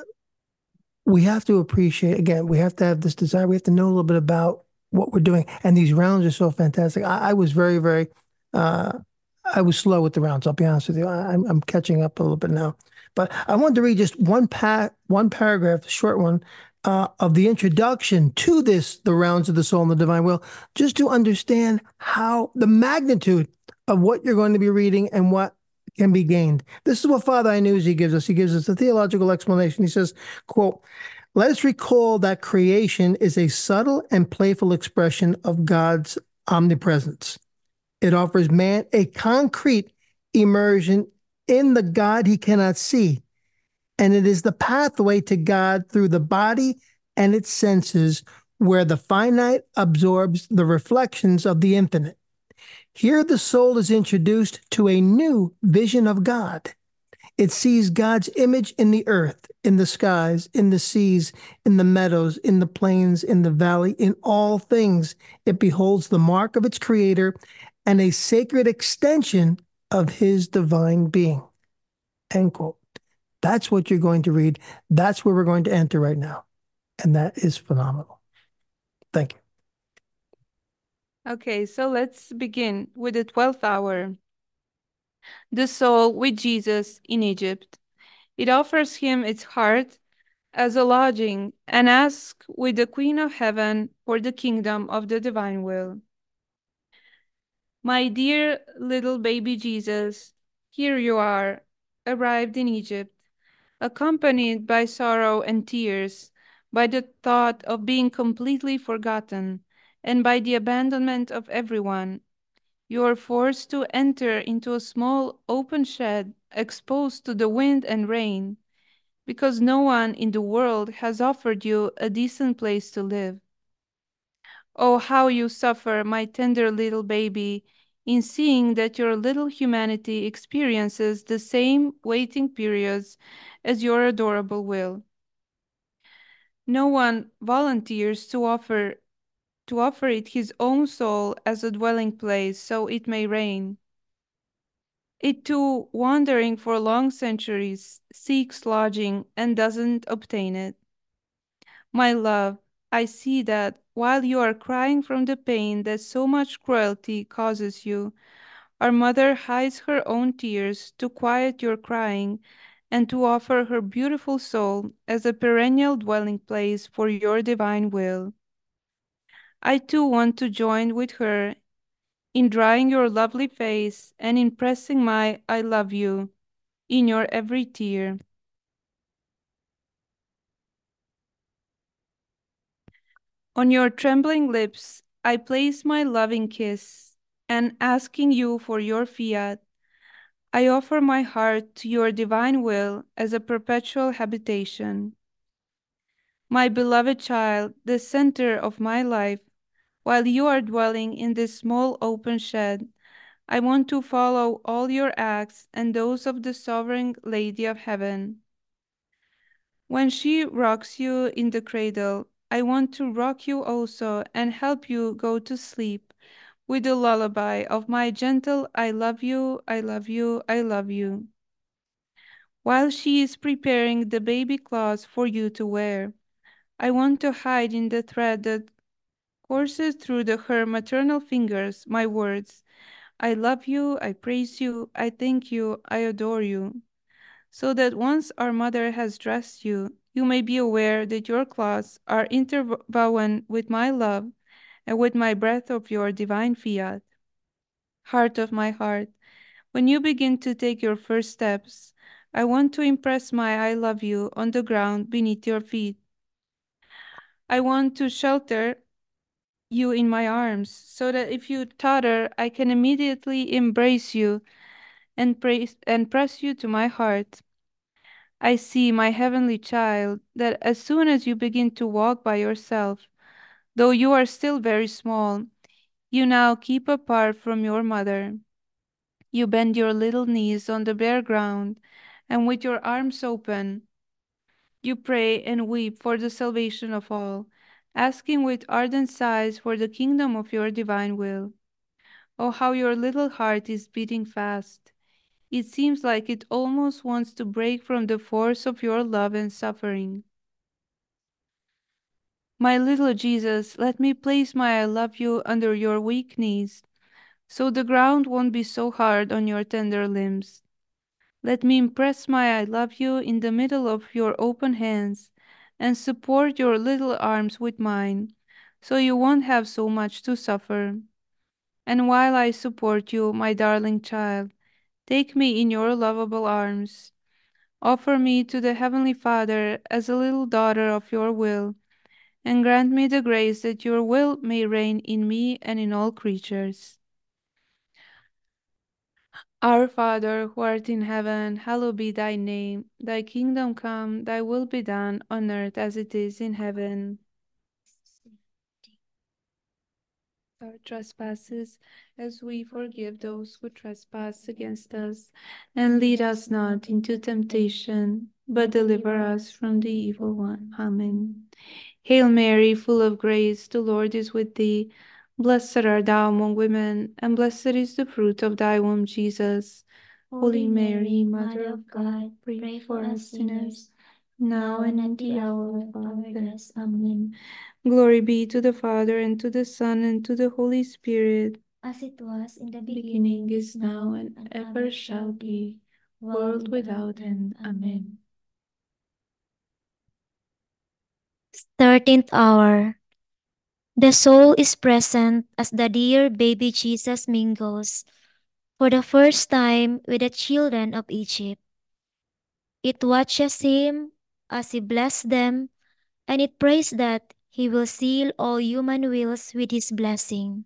we have to appreciate, again, we have to have this desire. We have to know a little bit about what we're doing. And these rounds are so fantastic. I, I was very, very, uh, I was slow with the rounds. I'll be honest with you. I, I'm, I'm catching up a little bit now. But I wanted to read just one pa one paragraph, a short one, uh, of the introduction to this, the rounds of the soul and the divine will, just to understand how the magnitude of what you're going to be reading and what can be gained. This is what Father Iannuzzi gives us. He gives us a theological explanation. He says, quote, let us recall that creation is a subtle and playful expression of God's omnipresence. It offers man a concrete immersion in the God he cannot see, and it is the pathway to God through the body and its senses, where the finite absorbs the reflections of the infinite. Here the soul is introduced to a new vision of God. It sees God's image in the earth, in the skies, in the seas, in the meadows, in the plains, in the valley, in all things. It beholds the mark of its creator and a sacred extension of his divine being. End quote. That's what you're going to read. That's where we're going to enter right now. And that is phenomenal. Thank you. Okay, so let's begin with the twelfth hour. The soul with Jesus in Egypt. It offers him its heart as a lodging and asks with the Queen of Heaven for the kingdom of the divine will. My dear little baby Jesus, here you are, arrived in Egypt, accompanied by sorrow and tears, by the thought of being completely forgotten, and by the abandonment of everyone. You are forced to enter into a small open shed exposed to the wind and rain, because no one in the world has offered you a decent place to live. Oh, how you suffer, my tender little baby, in seeing that your little humanity experiences the same waiting periods as your adorable will. No one volunteers to offer to offer it his own soul as a dwelling place so it may reign. It too, wandering for long centuries, seeks lodging and doesn't obtain it. My love, I see that while you are crying from the pain that so much cruelty causes you, our mother hides her own tears to quiet your crying and to offer her beautiful soul as a perennial dwelling place for your divine will. I too want to join with her in drying your lovely face and in pressing my I love you in your every tear. On your trembling lips I place my loving kiss, and asking you for your fiat, I offer my heart to your divine will as a perpetual habitation. My beloved child, the center of my life, while you are dwelling in this small open shed, I want to follow all your acts and those of the Sovereign Lady of Heaven. When she rocks you in the cradle, I want to rock you also and help you go to sleep with the lullaby of my gentle I love you, I love you, I love you. While she is preparing the baby clothes for you to wear, I want to hide in the thread that courses through the, her maternal fingers my words, I love you, I praise you, I thank you, I adore you. So that once our mother has dressed you, you may be aware that your clothes are interwoven with my love and with my breath of your divine fiat. Heart of my heart, when you begin to take your first steps, I want to impress my I love you on the ground beneath your feet. I want to shelter you in my arms, so that if you totter, I can immediately embrace you and praise and press you to my heart. I see, my heavenly child, that as soon as you begin to walk by yourself, though you are still very small, you now keep apart from your mother. You bend your little knees on the bare ground, and with your arms open, you pray and weep for the salvation of all, asking with ardent sighs for the kingdom of your divine will. Oh, how your little heart is beating fast! It seems like it almost wants to break from the force of your love and suffering. My little Jesus, let me place my I love you under your weak knees, so the ground won't be so hard on your tender limbs. Let me impress my I love you in the middle of your open hands, and support your little arms with mine, so you won't have so much to suffer. And while I support you, my darling child, take me in your lovable arms. Offer me to the Heavenly Father as a little daughter of your will, and grant me the grace that your will may reign in me and in all creatures. Our Father, who art in heaven, hallowed be thy name. Thy kingdom come, thy will be done on earth as it is in heaven. Our trespasses, as we forgive those who trespass against us. And lead us not into temptation, but deliver us from the evil one. Amen. Hail Mary, full of grace, the Lord is with thee. Blessed art thou among women, and blessed is the fruit of thy womb, Jesus. Holy Mary, Mother of God, pray for us sinners, now and at the hour of our death. Amen. Glory be to the Father, and to the Son, and to the Holy Spirit, as it was in the beginning beginning, is now, and ever shall be, world without end. Amen. Thirteenth hour. The soul is present as the dear baby Jesus mingles for the first time with the children of Egypt. It watches him as he blesses them, and it prays that he will seal all human wills with his blessing.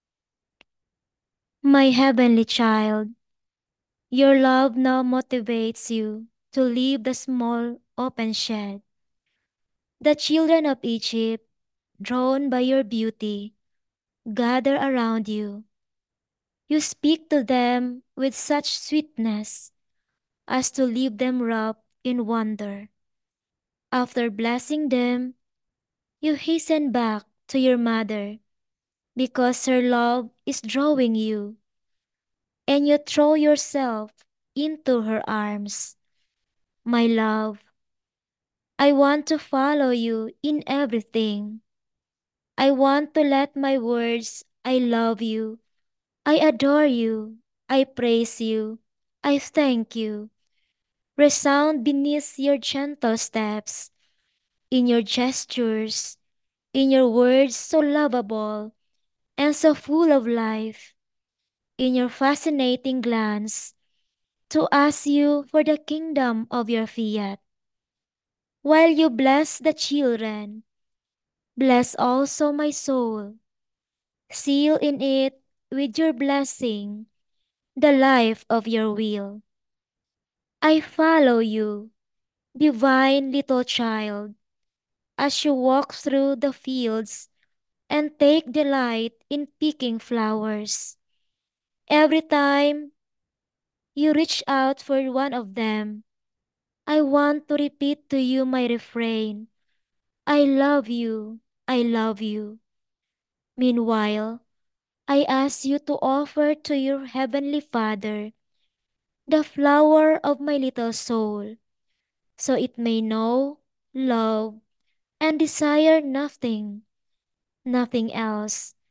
My heavenly child, your love now motivates you to leave the small open shed. The children of Egypt, drawn by your beauty, gather around you. You speak to them with such sweetness as to leave them wrapped in wonder. After blessing them, you hasten back to your mother because her love is drawing you, and you throw yourself into her arms. My love, I want to follow you in everything. I want to let my words, I love you, I adore you, I praise you, I thank you, resound beneath your gentle steps, in your gestures, in your words so lovable and so full of life, in your fascinating glance, to ask you for the kingdom of your fiat. While you bless the children, bless also my soul. Seal in it with your blessing the life of your will. I follow you, divine little child, as you walk through the fields and take delight in picking flowers. Every time you reach out for one of them, I want to repeat to you my refrain. I love you, I love you. Meanwhile, I ask you to offer to your heavenly Father the flower of my little soul, so it may know, love, and desire nothing, nothing else,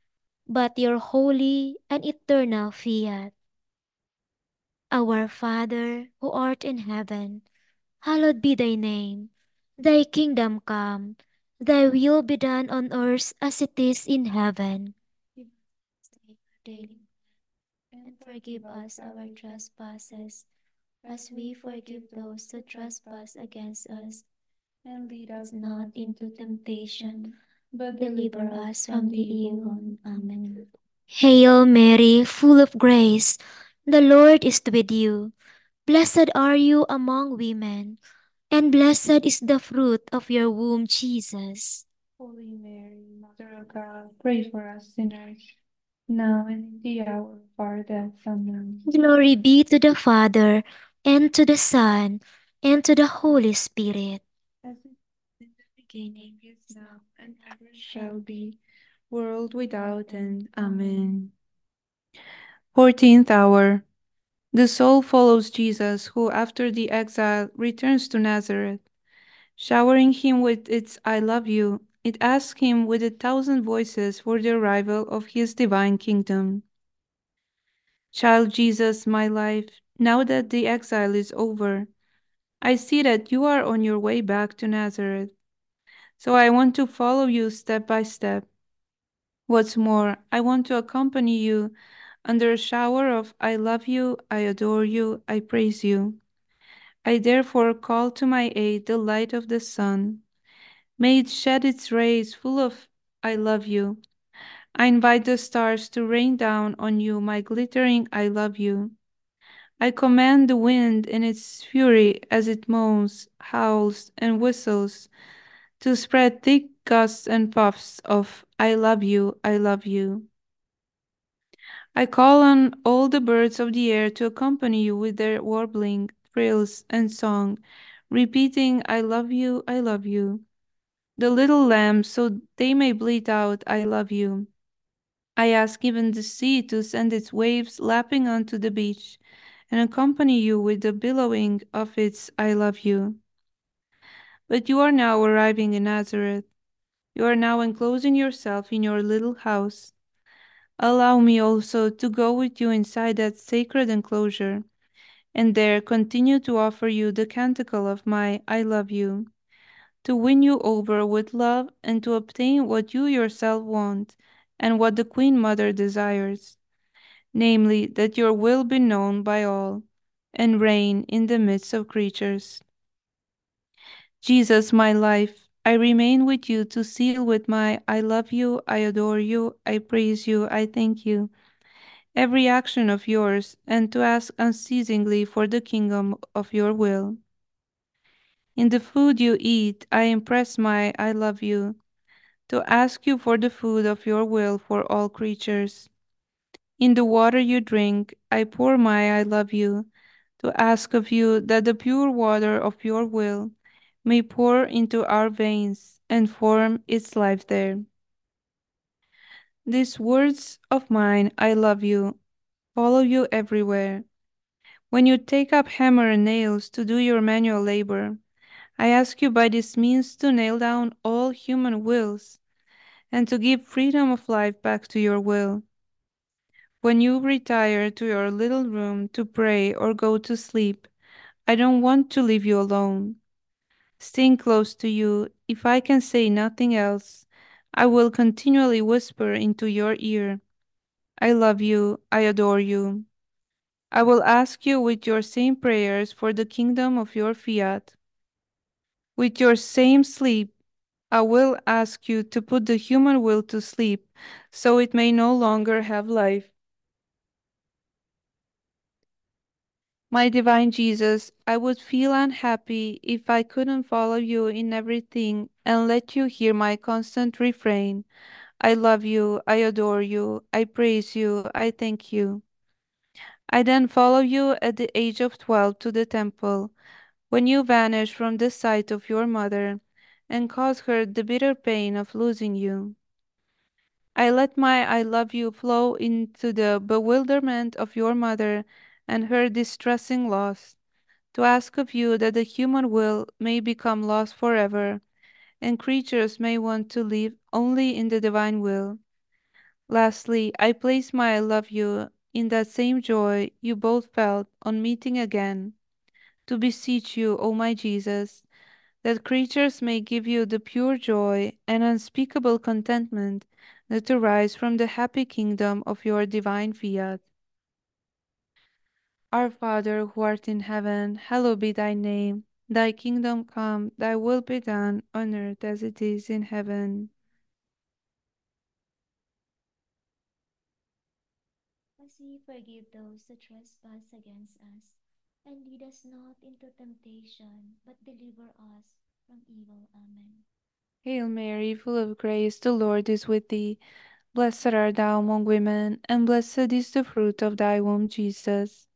but your holy and eternal fiat. Our Father, who art in heaven, hallowed be thy name. Thy kingdom come, thy will be done on earth as it is in heaven. Give us our daily bread, and forgive us our trespasses, as we forgive those who trespass against us. And lead us not into temptation, but deliver us from the evil one. Amen. Hail Mary, full of grace, the Lord is with you. Blessed are you among women, and blessed is the fruit of your womb, Jesus. Holy Mary, Mother of God, pray for us sinners, now and in the hour of our death. Amen. Glory be to the Father, and to the Son, and to the Holy Spirit. As it is in the beginning, is now, and ever shall be, world without end. Amen. Fourteenth hour. The soul follows Jesus, who after the exile returns to Nazareth. Showering him with its I love you, it asks him with a thousand voices for the arrival of his divine kingdom. Child Jesus, my life, now that the exile is over, I see that you are on your way back to Nazareth. So I want to follow you step by step. What's more, I want to accompany you under a shower of I love you, I adore you, I praise you. I therefore call to my aid the light of the sun. May it shed its rays full of I love you. I invite the stars to rain down on you my glittering I love you. I command the wind in its fury as it moans, howls, and whistles to spread thick gusts and puffs of I love you, I love you. I call on all the birds of the air to accompany you with their warbling, trills, and song, repeating I love you, I love you. The little lambs, so they may bleat out I love you. I ask even the sea to send its waves lapping onto the beach and accompany you with the billowing of its I love you. But you are now arriving in Nazareth. You are now enclosing yourself in your little house. Allow me also to go with you inside that sacred enclosure, and there continue to offer you the canticle of my I love you, to win you over with love and to obtain what you yourself want and what the Queen Mother desires, namely, that your will be known by all and reign in the midst of creatures. Jesus, my life, I remain with you to seal with my I love you, I adore you, I praise you, I thank you, every action of yours, and to ask unceasingly for the kingdom of your will. In the food you eat, I impress my I love you, to ask you for the food of your will for all creatures. In the water you drink, I pour my I love you, to ask of you that the pure water of your will may pour into our veins and form its life there. These words of mine, I love you, follow you everywhere. When you take up hammer and nails to do your manual labor, I ask you by this means to nail down all human wills and to give freedom of life back to your will. When you retire to your little room to pray or go to sleep, I don't want to leave you alone. Staying close to you, if I can say nothing else, I will continually whisper into your ear, I love you, I adore you. I will ask you with your same prayers for the kingdom of your fiat. With your same sleep, I will ask you to put the human will to sleep, so it may no longer have life. My divine Jesus, I would feel unhappy if I couldn't follow you in everything and let you hear my constant refrain. I love you, I adore you, I praise you, I thank you. I then follow you at the age of twelve to the temple, when you vanish from the sight of your mother and cause her the bitter pain of losing you. I let my I love you flow into the bewilderment of your mother and her distressing loss, to ask of you that the human will may become lost forever, and creatures may want to live only in the divine will. Lastly, I place my I love you in that same joy you both felt on meeting again, to beseech you, O my Jesus, that creatures may give you the pure joy and unspeakable contentment that arise from the happy kingdom of your divine fiat. Our Father, who art in heaven, hallowed be thy name. Thy kingdom come, thy will be done on earth as it is in heaven. As we forgive those who trespass against us, and lead us not into temptation, but deliver us from evil. Amen. Hail Mary, full of grace, the Lord is with thee. Blessed art thou among women, and blessed is the fruit of thy womb, Jesus.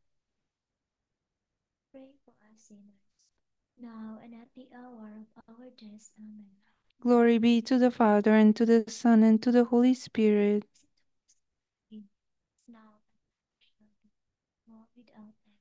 Pray for us sinners, now and at the hour of our death. Amen. Glory be to the Father, and to the Son, and to the Holy Spirit. It is now and shall be, world without end.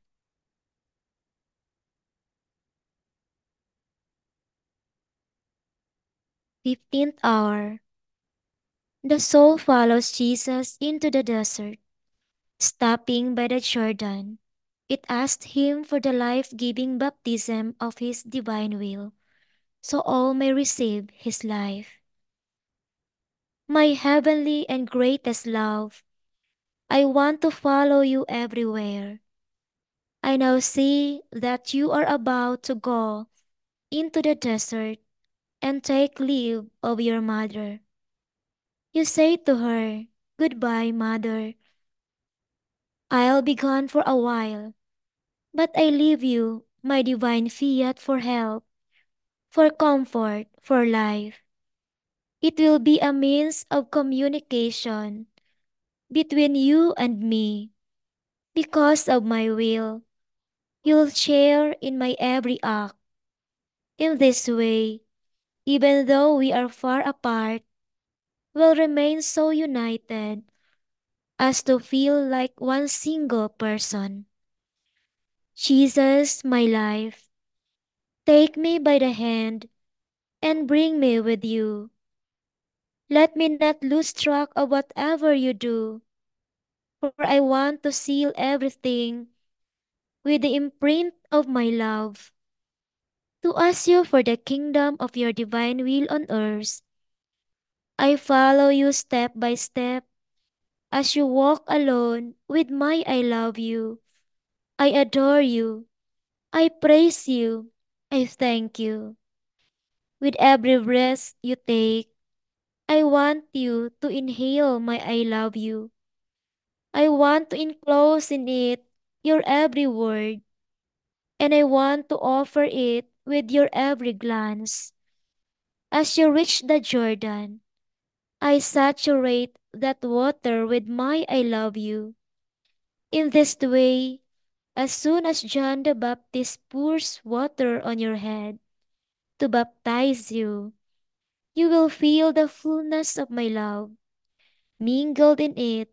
Fifteenth hour. The soul follows Jesus into the desert. Stopping by the Jordan, it asked him for the life-giving baptism of his divine will, so all may receive his life. My heavenly and greatest love, I want to follow you everywhere. I now see that you are about to go into the desert and take leave of your mother. You say to her, "Goodbye, mother. I'll be gone for a while, but I leave you my divine fiat for help, for comfort, for life. It will be a means of communication between you and me. Because of my will, you'll share in my every act. In this way, even though we are far apart, we'll remain so united as to feel like one single person. Jesus, my life, take me by the hand and bring me with you. Let me not lose track of whatever you do, for I want to seal everything with the imprint of my love. To ask you for the kingdom of your divine will on earth, I follow you step by step as you walk alone with my I love you. I adore you. I praise you. I thank you. With every breath you take, I want you to inhale my I love you. I want to enclose in it your every word, and I want to offer it with your every glance. As you reach the Jordan, I saturate that water with my I love you. In this way, as soon as John the Baptist pours water on your head to baptize you, you will feel the fullness of my love mingled in it,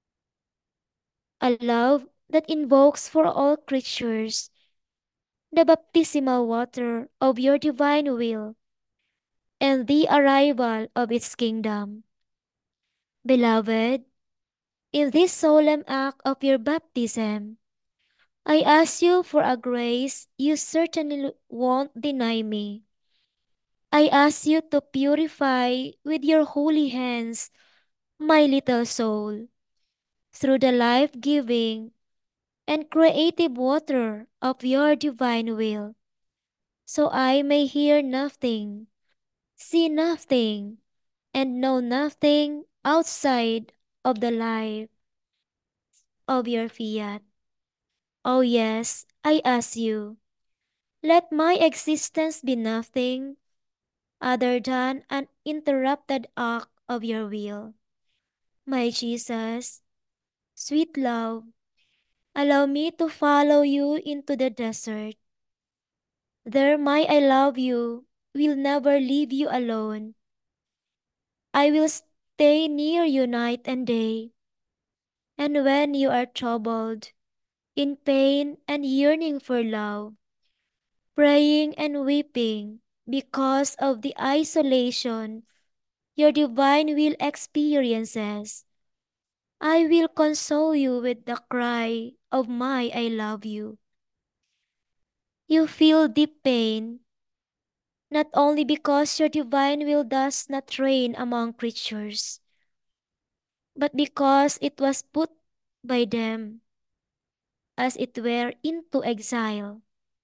a love that invokes for all creatures the baptismal water of your divine will and the arrival of its kingdom. Beloved, in this solemn act of your baptism, I ask you for a grace you certainly won't deny me. I ask you to purify with your holy hands my little soul through the life-giving and creative water of your divine will, so I may hear nothing, see nothing, and know nothing outside of the life of your fiat. Oh yes, I ask you, let my existence be nothing other than an interrupted act of your will. My Jesus, sweet love, allow me to follow you into the desert. There my I love you will never leave you alone. I will stay near you night and day. And when you are troubled, in pain and yearning for love, praying and weeping because of the isolation your divine will experiences, I will console you with the cry of my I love you. You feel deep pain, not only because your divine will does not reign among creatures, but because it was put by them, as it were, into exile.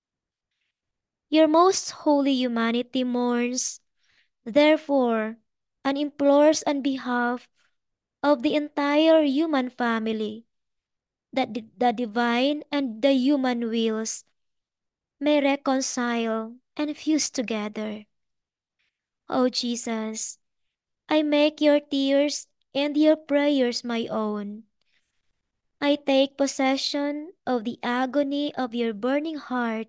Your most holy humanity mourns, therefore, and implores on behalf of the entire human family that the, the divine and the human wills may reconcile and fuse together. O Jesus, I make your tears and your prayers my own. I take possession of the agony of your burning heart,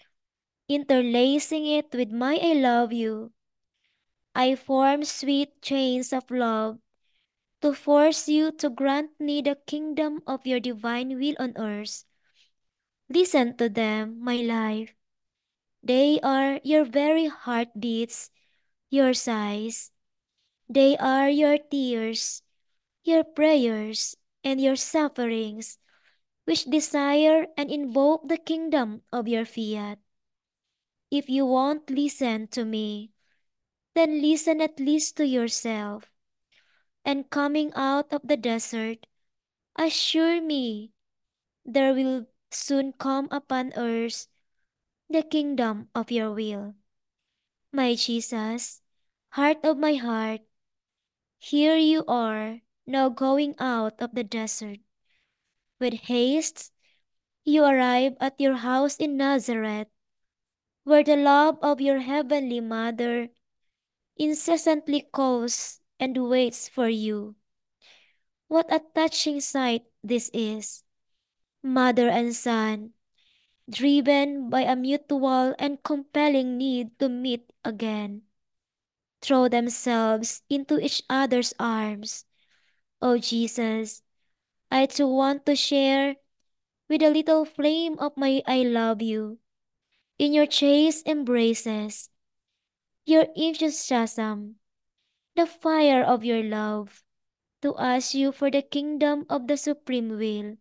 interlacing it with my I love you. I form sweet chains of love to force you to grant me the kingdom of your divine will on earth. Listen to them, my life. They are your very heartbeats, your sighs. They are your tears, your prayers, and your sufferings, which desire and invoke the kingdom of your fiat. If you won't listen to me, then listen at least to yourself. And coming out of the desert, assure me there will soon come upon earth the kingdom of your will. My Jesus, heart of my heart, here you are, now going out of the desert. With haste, you arrive at your house in Nazareth, where the love of your heavenly mother incessantly calls and waits for you. What a touching sight this is! Mother and son, driven by a mutual and compelling need to meet again, throw themselves into each other's arms. O Jesus, I too want to share with a little flame of my I love you in your chaste embraces, your enthusiasm, the fire of your love, to ask you for the kingdom of the supreme will.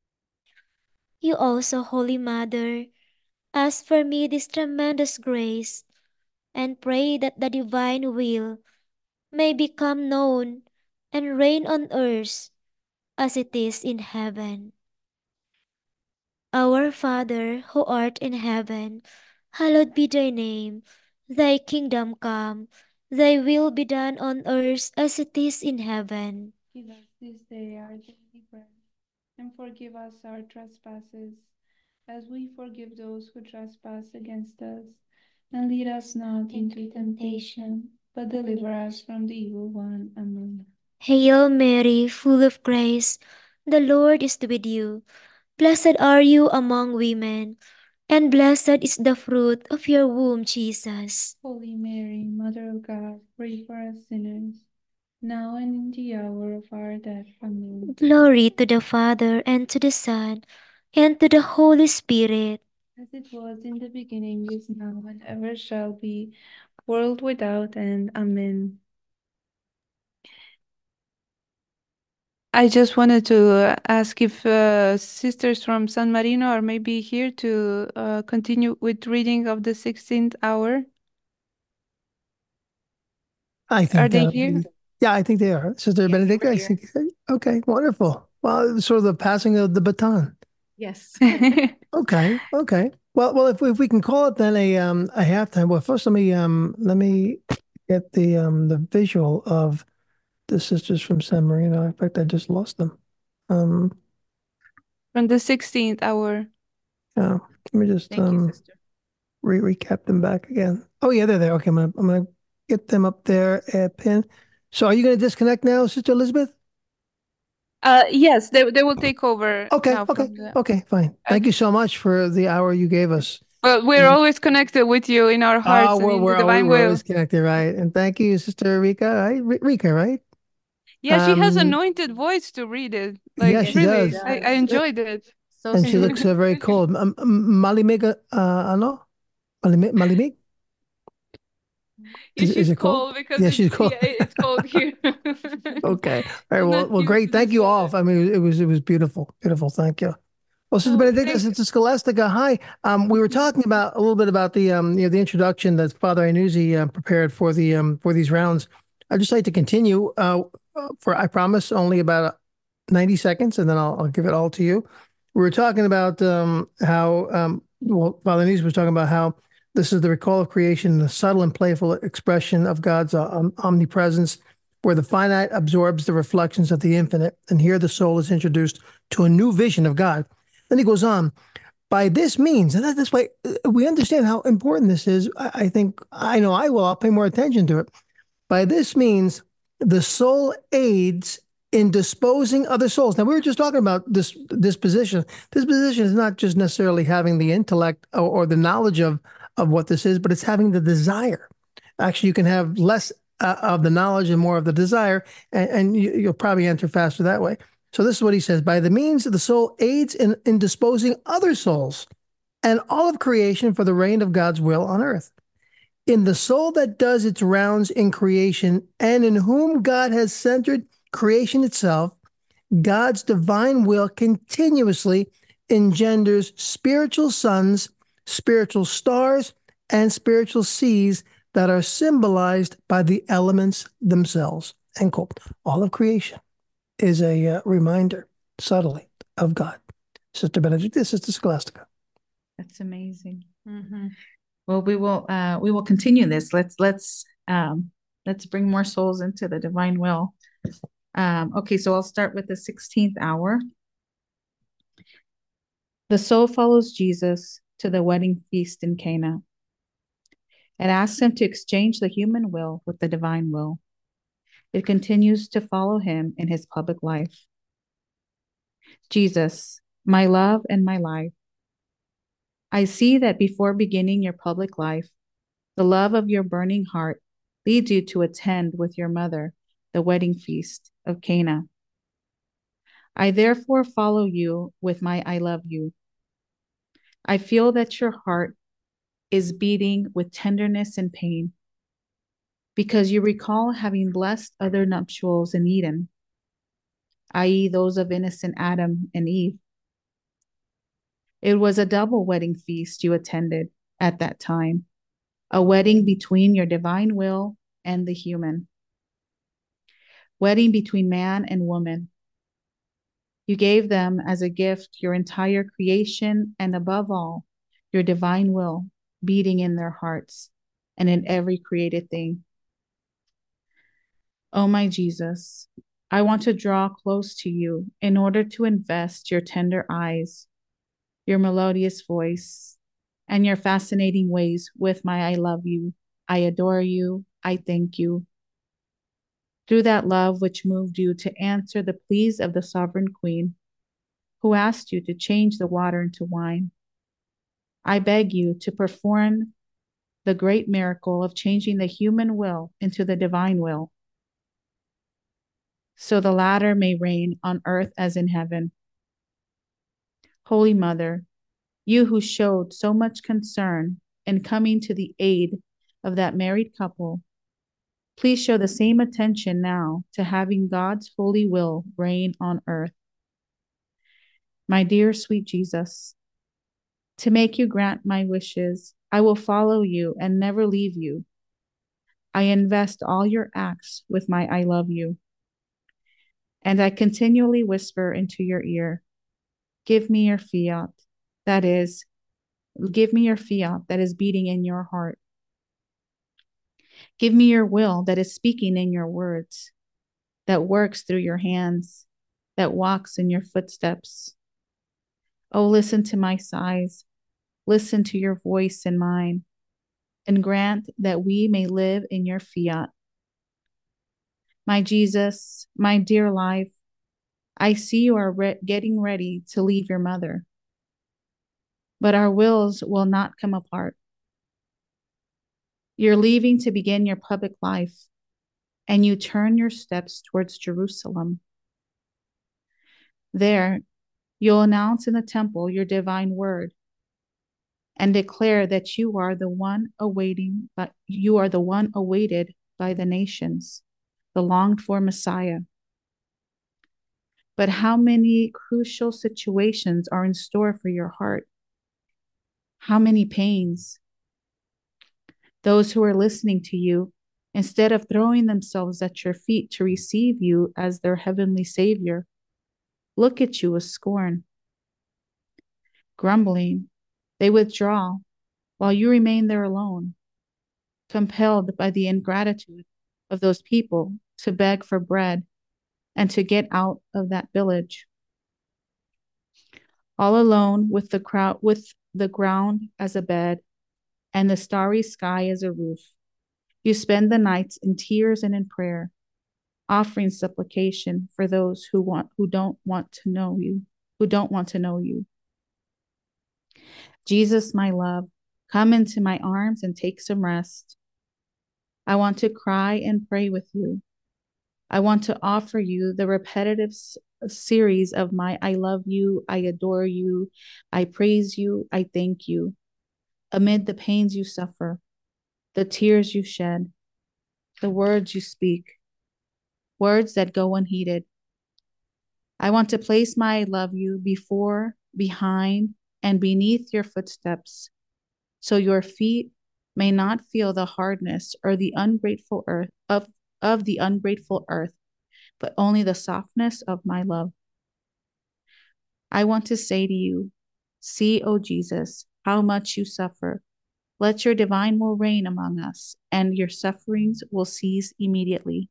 You also, Holy Mother, ask for me this tremendous grace, and pray that the divine will may become known and reign on earth as it is in heaven. Our Father, who art in heaven, hallowed be thy name. Thy kingdom come, thy will be done on earth as it is in heaven. Give us this day our daily bread, and forgive us our trespasses, as we forgive those who trespass against us. And lead us not into temptation, but deliver us from the evil one. Amen. Hail Mary, full of grace, the Lord is with you. Blessed are you among women, and blessed is the fruit of your womb, Jesus. Holy Mary, Mother of God, pray for us sinners, now and in the hour of our death. Amen. Glory to the Father, and to the Son, and to the Holy Spirit. As it was in the beginning, is now, and ever shall be, world without end. Amen. I just wanted to uh, ask if uh, sisters from San Marino are maybe here to uh, continue with reading of the sixteenth hour. I think Are they that'll here? be- yeah, I think they are. Sister Yeah, Benedict, we're I here. think. Okay, wonderful. Well, it's sort of the passing of the baton. Yes. Okay, okay. Well, well, if we, if we can call it then a um a halftime. Well, first let me um let me get the um the visual of the sisters from San Marino. In fact, I just lost them. Um, From the sixteenth hour. yeah. Let me just Thank you, um sister. re recap them back again. Oh yeah, they're there. Okay, I'm gonna I'm gonna get them up there at pin. So, are you gonna disconnect now, Sister Elizabeth? Uh, yes, they they will take over Okay, now okay, from the. okay, fine. Thank you so much for the hour you gave us. But we're always connected with you in our Oh, hearts and we're in the we're divine we're will. always connected, right? And thank you, Sister Rika, right? R- Rika, right? Yeah, she has Um, anointed voice to read it. yeah, Like she really, does. I, I enjoyed it. So And she sweet. looks uh, very cold. Um, um, Malimig, uh, ano? Malimig, Malimig? Yeah, Is, is she's it cold? cold because Yeah, it's she's cold. yeah, it's cold here. Okay. All right. I'm Well, not well, used great. to Thank this you weather. all. I mean, it was it was beautiful, beautiful. Thank you. Well, Sister Oh, Benedicta, thank Sister Scholastica, hi. Um, we were talking about a little bit about the um, you know, the introduction that Father Iannuzzi uh, prepared for the um for these rounds. I'd just like to continue uh for I promise only about ninety seconds, and then I'll I'll give it all to you. We were talking about um how um well Father Iannuzzi was talking about how this is the recall of creation, the subtle and playful expression of God's uh, um, omnipresence, where the finite absorbs the reflections of the infinite, and here the soul is introduced to a new vision of God. Then he goes on, by this means, and that, that's why uh, we understand how important this is. I, I think, I know I will, I'll pay more attention to it. By this means, the soul aids in disposing other souls. Now, we were just talking about this disposition. Disposition is not just necessarily having the intellect or, or the knowledge of, of what this is, but it's having the desire. Actually, you can have less uh, of the knowledge and more of the desire, and, and you, you'll probably enter faster that way. So this is what he says. By the means the soul aids in, in disposing other souls and all of creation for the reign of God's will on earth. In the soul that does its rounds in creation and in whom God has centered creation itself, God's divine will continuously engenders spiritual suns, spiritual stars, and spiritual seas that are symbolized by the elements themselves. End quote. All of creation is a uh, reminder, subtly, of God. Sister Benedicta, Sister Scholastica. That's amazing. Mm-hmm. Well, we will uh, we will continue this. Let's let's um, let's bring more souls into the divine will. Um, okay, so I'll start with the sixteenth hour. The soul follows Jesus to the wedding feast in Cana. It asks him to exchange the human will with the divine will. It continues to follow him in his public life. Jesus, my love and my life, I see that before beginning your public life, the love of your burning heart leads you to attend with your mother the wedding feast of Cana. I therefore follow you with my I love you. I feel that your heart is beating with tenderness and pain because you recall having blessed other nuptials in Eden, that is those of innocent Adam and Eve. It was a double wedding feast you attended at that time, a wedding between your divine will and the human, wedding between man and woman. You gave them as a gift your entire creation and above all, your divine will beating in their hearts and in every created thing. Oh, my Jesus, I want to draw close to you in order to invest your tender eyes, your melodious voice, and your fascinating ways with my I love you, I adore you, I thank you. Through that love which moved you to answer the pleas of the sovereign queen, who asked you to change the water into wine, I beg you to perform the great miracle of changing the human will into the divine will, so the latter may reign on earth as in heaven. Holy Mother, you who showed so much concern in coming to the aid of that married couple, please show the same attention now to having God's holy will reign on earth. My dear sweet Jesus, to make you grant my wishes, I will follow you and never leave you. I invest all your acts with my I love you. And I continually whisper into your ear, give me your fiat, that is, give me your fiat that is beating in your heart. Give me your will that is speaking in your words, that works through your hands, that walks in your footsteps. Oh, listen to my sighs, listen to your voice and mine, and grant that we may live in your fiat. My Jesus, my dear life, I see you are re- getting ready to leave your mother, but our wills will not come apart. You're leaving to begin your public life, and you turn your steps towards Jerusalem. There, you'll announce in the temple your divine word, and declare that you are the one awaiting, but you are the one awaited by the nations, the longed for Messiah. But how many crucial situations are in store for your heart? How many pains? Those who are listening to you, instead of throwing themselves at your feet to receive you as their heavenly Savior, look at you with scorn. Grumbling, they withdraw while you remain there alone, compelled by the ingratitude of those people to beg for bread and to get out of that village. All alone with the crowd, with the ground as a bed and the starry sky as a roof, you spend the nights in tears and in prayer, offering supplication for those who want who don't want to know you, who don't want to know you. Jesus, my love, come into my arms and take some rest. I want to cry and pray with you. I want to offer you the repetitive s- series of my I love you, I adore you, I praise you, I thank you, amid the pains you suffer, the tears you shed, the words you speak, words that go unheeded. I want to place my I love you before, behind, and beneath your footsteps, so your feet may not feel the hardness or the ungrateful earth of, of the ungrateful earth, but only the softness of my love. I want to say to you, see, O Jesus, how much you suffer. Let your divine will reign among us, and your sufferings will cease immediately.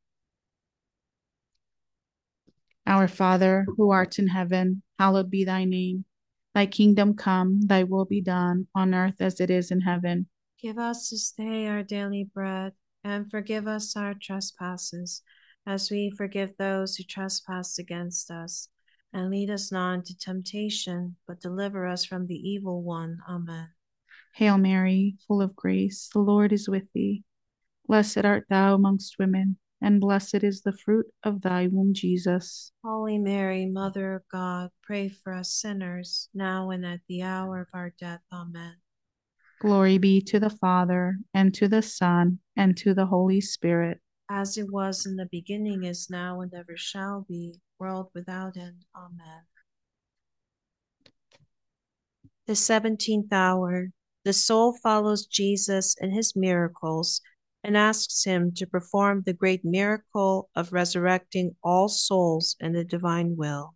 Our Father, who art in heaven, hallowed be thy name. Thy kingdom come, thy will be done, on earth as it is in heaven. Give us this day our daily bread, and forgive us our trespasses, as we forgive those who trespass against us. And lead us not into temptation, but deliver us from the evil one. Amen. Hail Mary, full of grace, the Lord is with thee. Blessed art thou amongst women, and blessed is the fruit of thy womb, Jesus. Holy Mary, Mother of God, pray for us sinners, now and at the hour of our death. Amen. Glory be to the Father, and to the Son, and to the Holy Spirit. As it was in the beginning, is now, and ever shall be, world without end. Amen. The seventeenth hour, the soul follows Jesus in his miracles and asks him to perform the great miracle of resurrecting all souls in the divine will.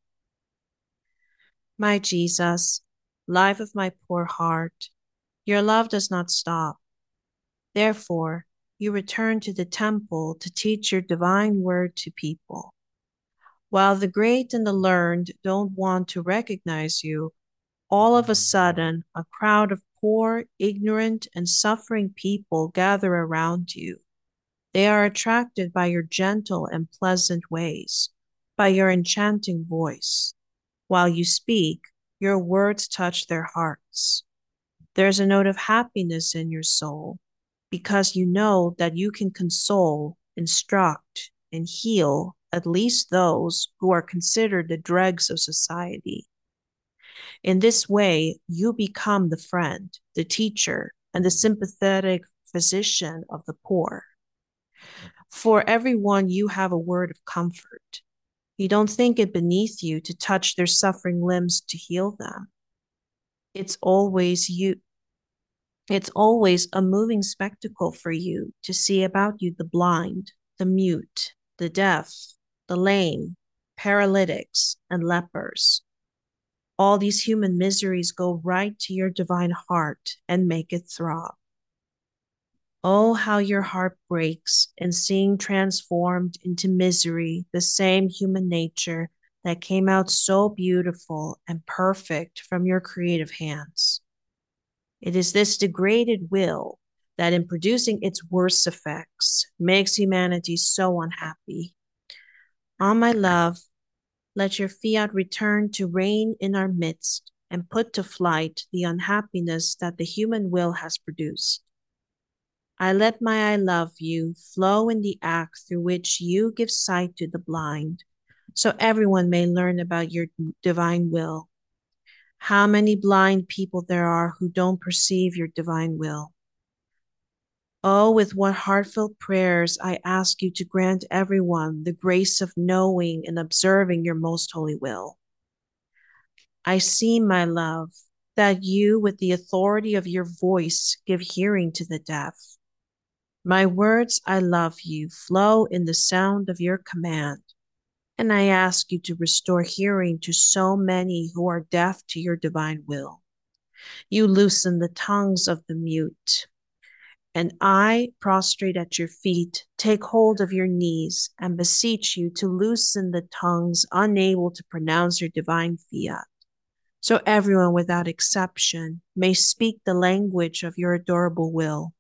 My Jesus, life of my poor heart, your love does not stop. Therefore, you return to the temple to teach your divine word to people. While the great and the learned don't want to recognize you, all of a sudden, a crowd of poor, ignorant, and suffering people gather around you. They are attracted by your gentle and pleasant ways, by your enchanting voice. While you speak, your words touch their hearts. There's a note of happiness in your soul, because you know that you can console, instruct, and heal at least those who are considered the dregs of society. In this way, you become the friend, the teacher, and the sympathetic physician of the poor. For everyone, you have a word of comfort. You don't think it beneath you to touch their suffering limbs to heal them. It's always you. It's always a moving spectacle for you to see about you the blind, the mute, the deaf, the lame, paralytics, and lepers. All these human miseries go right to your divine heart and make it throb. Oh, how your heart breaks in seeing transformed into misery the same human nature that came out so beautiful and perfect from your creative hands. It is this degraded will that, in producing its worst effects, makes humanity so unhappy. Ah, my love, let your fiat return to reign in our midst and put to flight the unhappiness that the human will has produced. I let my I love you flow in the act through which you give sight to the blind, so everyone may learn about your divine will. How many blind people there are who don't perceive your divine will. Oh, with what heartfelt prayers I ask you to grant everyone the grace of knowing and observing your most holy will. I see, my love, that you, with the authority of your voice, give hearing to the deaf. My words, I love you, flow in the sound of your command, and I ask you to restore hearing to so many who are deaf to your divine will. You loosen the tongues of the mute, and I, prostrate at your feet, take hold of your knees and beseech you to loosen the tongues unable to pronounce your divine fiat, so everyone without exception may speak the language of your adorable will.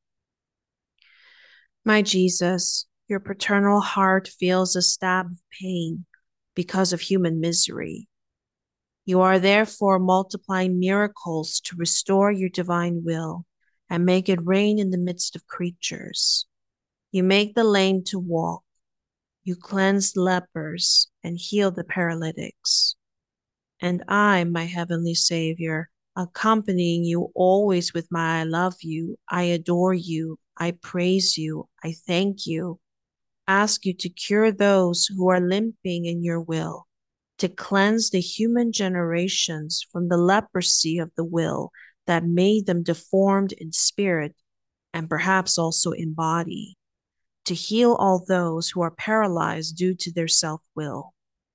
My Jesus, your paternal heart feels a stab of pain because of human misery. You are therefore multiplying miracles to restore your divine will and make it reign in the midst of creatures. You make the lame to walk. You cleanse lepers and heal the paralytics. And I, my heavenly Savior, accompanying you always with my I love you, I adore you, I praise you, I thank you, ask you to cure those who are limping in your will, to cleanse the human generations from the leprosy of the will that made them deformed in spirit and perhaps also in body, to heal all those who are paralyzed due to their self-will.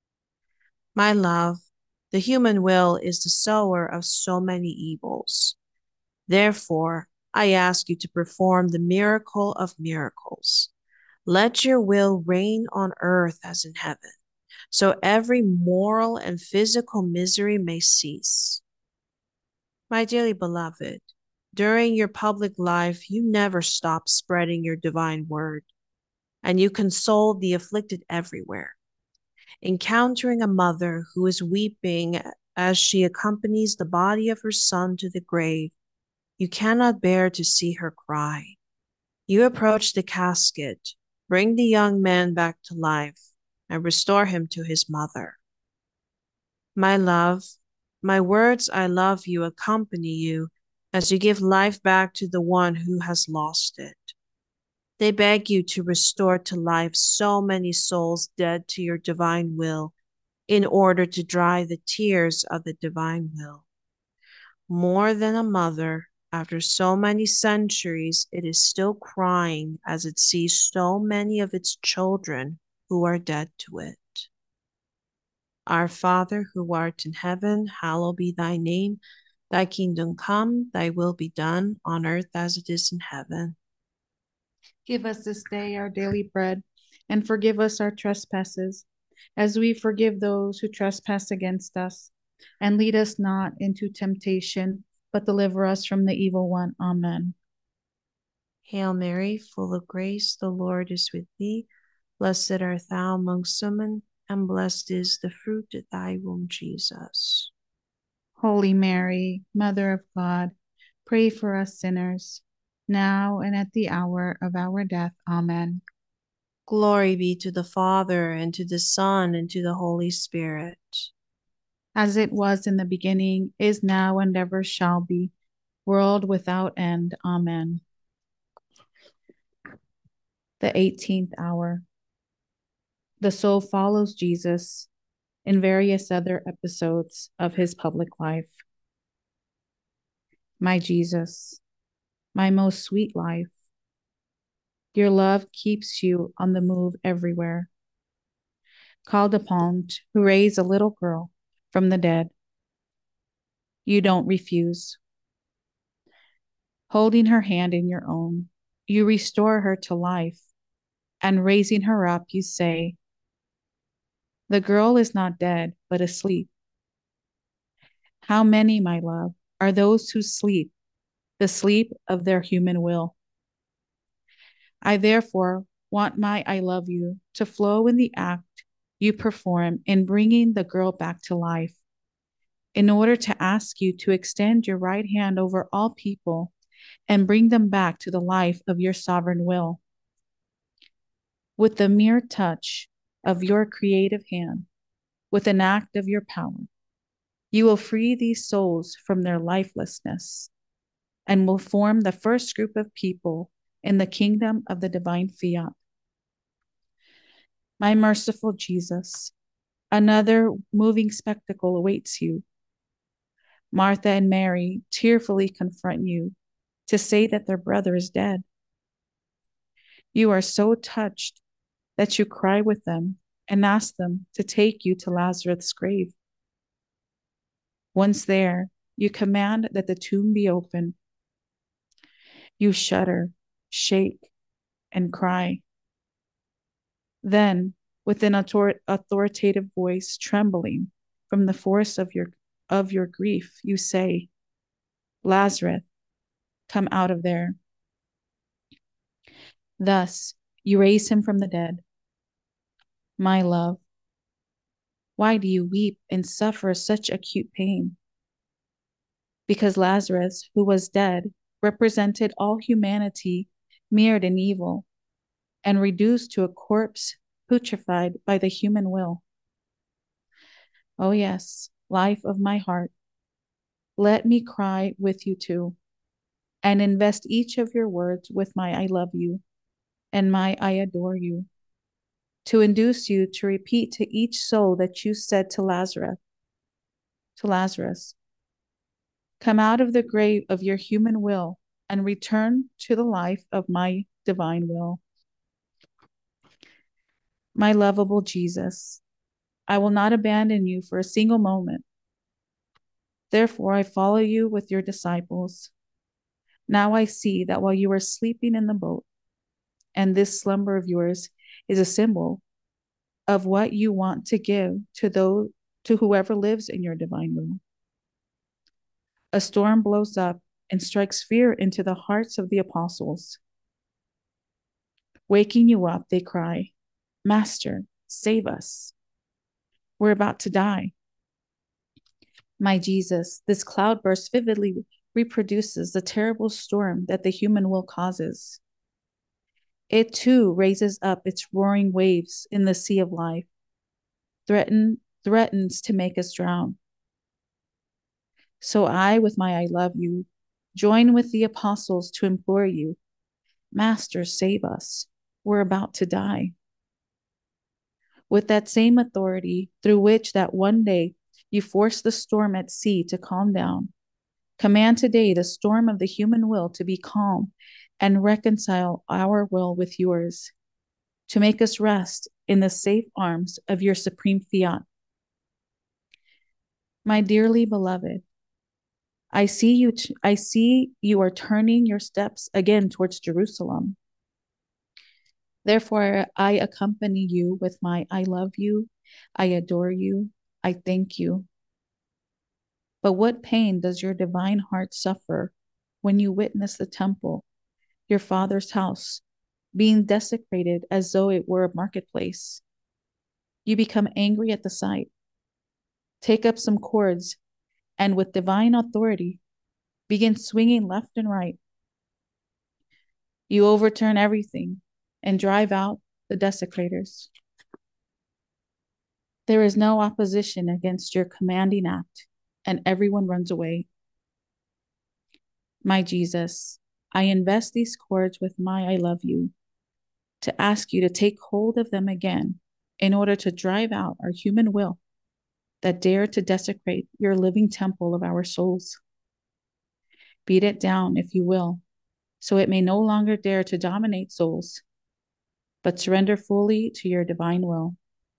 My love, the human will is the sower of so many evils. Therefore, I ask you to perform the miracle of miracles. Let your will reign on earth as in heaven, so every moral and physical misery may cease. My dearly beloved, during your public life, you never stop spreading your divine word, and you console the afflicted everywhere. Encountering a mother who is weeping as she accompanies the body of her son to the grave, you cannot bear to see her cry. You approach the casket, bring the young man back to life, and restore him to his mother. My love, my words I love you accompany you as you give life back to the one who has lost it. They beg you to restore to life so many souls dead to your divine will in order to dry the tears of the divine will. More than a mother, after so many centuries, it is still crying as it sees so many of its children who are dead to it. Our Father, who art in heaven, hallowed be thy name. Thy kingdom come, thy will be done, on earth as it is in heaven. Give us this day our daily bread, and forgive us our trespasses, as we forgive those who trespass against us. And lead us not into temptation, but deliver us from the evil one. Amen. Hail Mary, full of grace, the Lord is with thee. Blessed art thou amongst women, and blessed is the fruit of thy womb, Jesus. Holy Mary, Mother of God, pray for us sinners, now and at the hour of our death. Amen. Glory be to the Father, and to the Son, and to the Holy Spirit. As it was in the beginning, is now, and ever shall be, world without end. Amen. The eighteenth hour. The soul follows Jesus in various other episodes of his public life. My Jesus, my most sweet life, your love keeps you on the move everywhere. Called upon to raise a little girl from the dead, you don't refuse. Holding her hand in your own, you restore her to life, and raising her up, you say, "The girl is not dead, but asleep." How many, my love, are those who sleep, the sleep of their human will? I therefore want my I love you to flow in the act you perform in bringing the girl back to life, in order to ask you to extend your right hand over all people and bring them back to the life of your sovereign will. With the mere touch of your creative hand, with an act of your power, You will free these souls from their lifelessness and will form the first group of people in the kingdom of the divine fiat. My merciful Jesus, another moving spectacle awaits you. Martha and Mary tearfully confront you to say that their brother is dead. You are so touched that you cry with them and ask them to take you to Lazarus' grave. Once there, you command that the tomb be opened. You shudder, shake, and cry. Then, with an author- authoritative voice trembling from the force of your, of your grief, you say, Lazarus, come out of there. Thus, you raise him from the dead. My love, why do you weep and suffer such acute pain? Because Lazarus, who was dead, represented all humanity mirrored in evil and reduced to a corpse putrefied by the human will. Oh yes, life of my heart, let me cry with you too, and invest each of your words with my I love you and my I adore you, to induce you to repeat to each soul that you said to Lazarus, to Lazarus, come out of the grave of your human will and return to the life of my divine will. My lovable Jesus, I will not abandon you for a single moment. Therefore, I follow you with your disciples. Now I see that while you are sleeping in the boat, and this slumber of yours is a symbol of what you want to give to those, to whoever lives in your divine will. A storm blows up and strikes fear into the hearts of the apostles. Waking you up, they cry, Master, save us. We're about to die. My Jesus, this cloudburst vividly reproduces the terrible storm that the human will causes. It too raises up its roaring waves in the sea of life, threaten, threatens to make us drown. So I, with my I love you, join with the apostles to implore you, Master, save us. We're about to die. With that same authority through which that one day you forced the storm at sea to calm down, command today the storm of the human will to be calm and reconcile our will with yours, to make us rest in the safe arms of your supreme fiat. My dearly beloved, I see you, t- I see you are turning your steps again towards Jerusalem. Therefore, I accompany you with my I love you, I adore you, I thank you. But what pain does your divine heart suffer when you witness the temple, your Father's house, being desecrated as though it were a marketplace? You become angry at the sight. Take up some cords and with divine authority, begin swinging left and right. You overturn everything and drive out the desecrators. There is no opposition against your commanding act, and everyone runs away. My Jesus, I invest these cords with my I love you, to ask you to take hold of them again in order to drive out our human will that dare to desecrate your living temple of our souls. Beat it down, if you will, so it may no longer dare to dominate souls, but surrender fully to your divine will.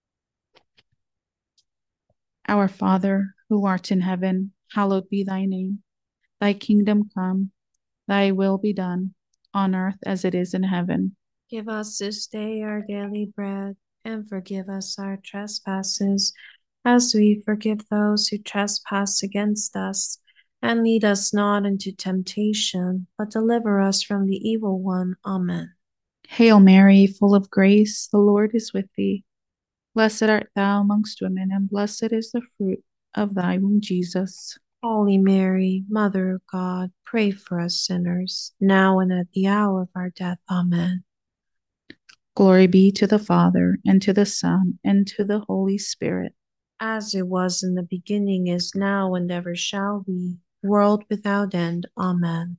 Our Father, who art in heaven, hallowed be thy name. Thy kingdom come, thy will be done, on earth as it is in heaven. Give us this day our daily bread, and forgive us our trespasses, as we forgive those who trespass against us. And lead us not into temptation, but deliver us from the evil one. Amen. Hail Mary, full of grace, the Lord is with thee. Blessed art thou amongst women, and blessed is the fruit of thy womb, Jesus. Holy Mary, Mother of God, pray for us sinners, now and at the hour of our death. Amen. Glory be to the Father, and to the Son, and to the Holy Spirit. as it was in the beginning, is now, and ever shall be, world without end. Amen.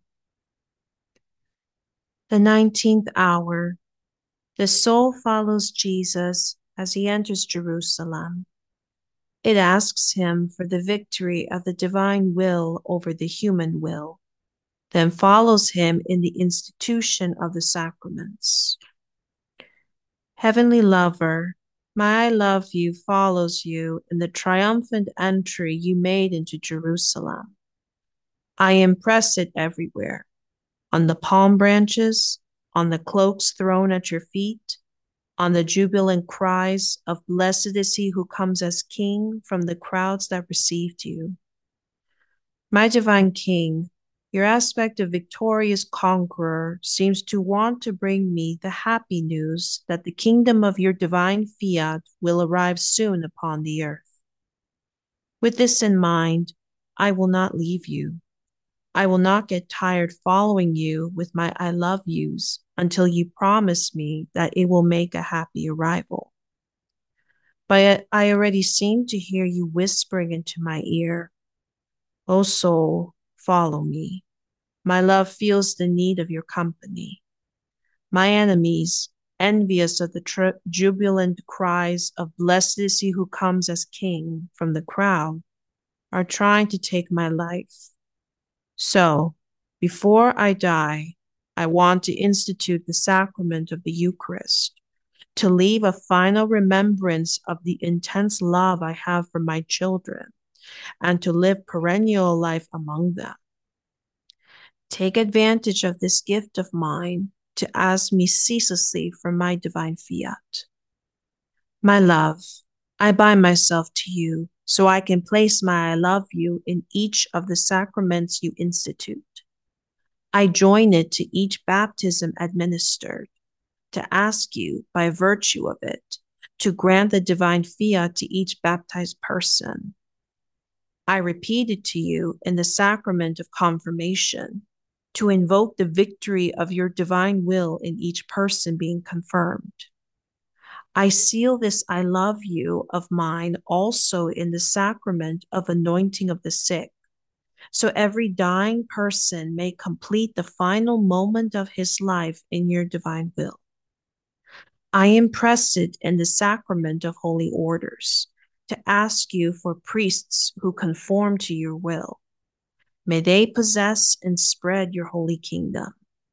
The nineteenth hour. The soul follows Jesus as he enters Jerusalem. It asks him for the victory of the divine will over the human will, then follows him in the institution of the sacraments. Heavenly lover, my I love you follows you in the triumphant entry you made into Jerusalem. I impress it everywhere, on the palm branches, on the cloaks thrown at your feet, on the jubilant cries of blessed is he who comes as king from the crowds that received you. My divine king, your aspect of victorious conqueror seems to want to bring me the happy news that the kingdom of your divine fiat will arrive soon upon the earth. With this in mind, I will not leave you. I will not get tired following you with my I love yous until you promise me that it will make a happy arrival. But I already seem to hear you whispering into my ear, "O soul, follow me. My love feels the need of your company." My enemies, envious of the tr- jubilant cries of blessed is he who comes as king from the crowd, are trying to take my life. So, before I die, I want to institute the sacrament of the Eucharist, to leave a final remembrance of the intense love I have for my children, and to live perennial life among them. Take advantage of this gift of mine to ask me ceaselessly for my divine fiat. My love, I bind myself to you so I can place my I love you in each of the sacraments you institute. I join it to each baptism administered, to ask you, by virtue of it, to grant the divine fiat to each baptized person. I repeat it to you in the sacrament of confirmation, to invoke the victory of your divine will in each person being confirmed. I seal this I love you of mine also in the sacrament of anointing of the sick, so every dying person may complete the final moment of his life in your divine will. I impress it in the sacrament of holy orders, to ask you for priests who conform to your will. May they possess and spread your holy kingdom.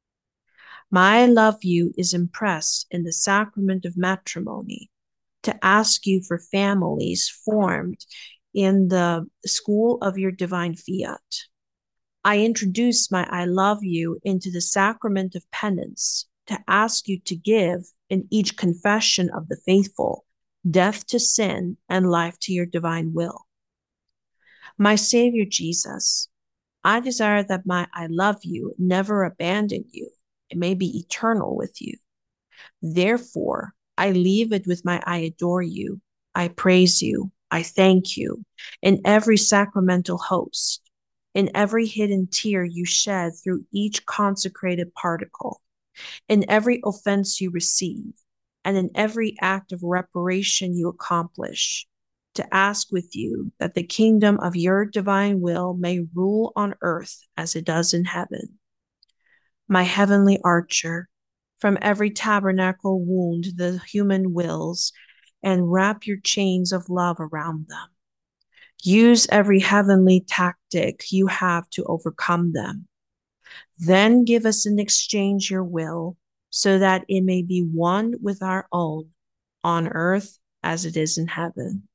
My I love you is impressed in the sacrament of matrimony, to ask you for families formed in the school of your divine fiat. I introduce my I love you into the sacrament of penance, to ask you to give in each confession of the faithful death to sin and life to your divine will. My Savior Jesus, I desire that my I love you never abandon you. It may be eternal with you. Therefore, I leave it with my I adore you, I praise you, I thank you in every sacramental host, in every hidden tear you shed through each consecrated particle, in every offense you receive, and in every act of reparation you accomplish, to ask with you that the kingdom of your divine will may rule on earth as it does in heaven. My heavenly archer, from every tabernacle wound the human wills, and wrap your chains of love around them. Use every heavenly tactic you have to overcome them. Then give us in exchange your will, so that it may be one with our own, on earth as it is in heaven.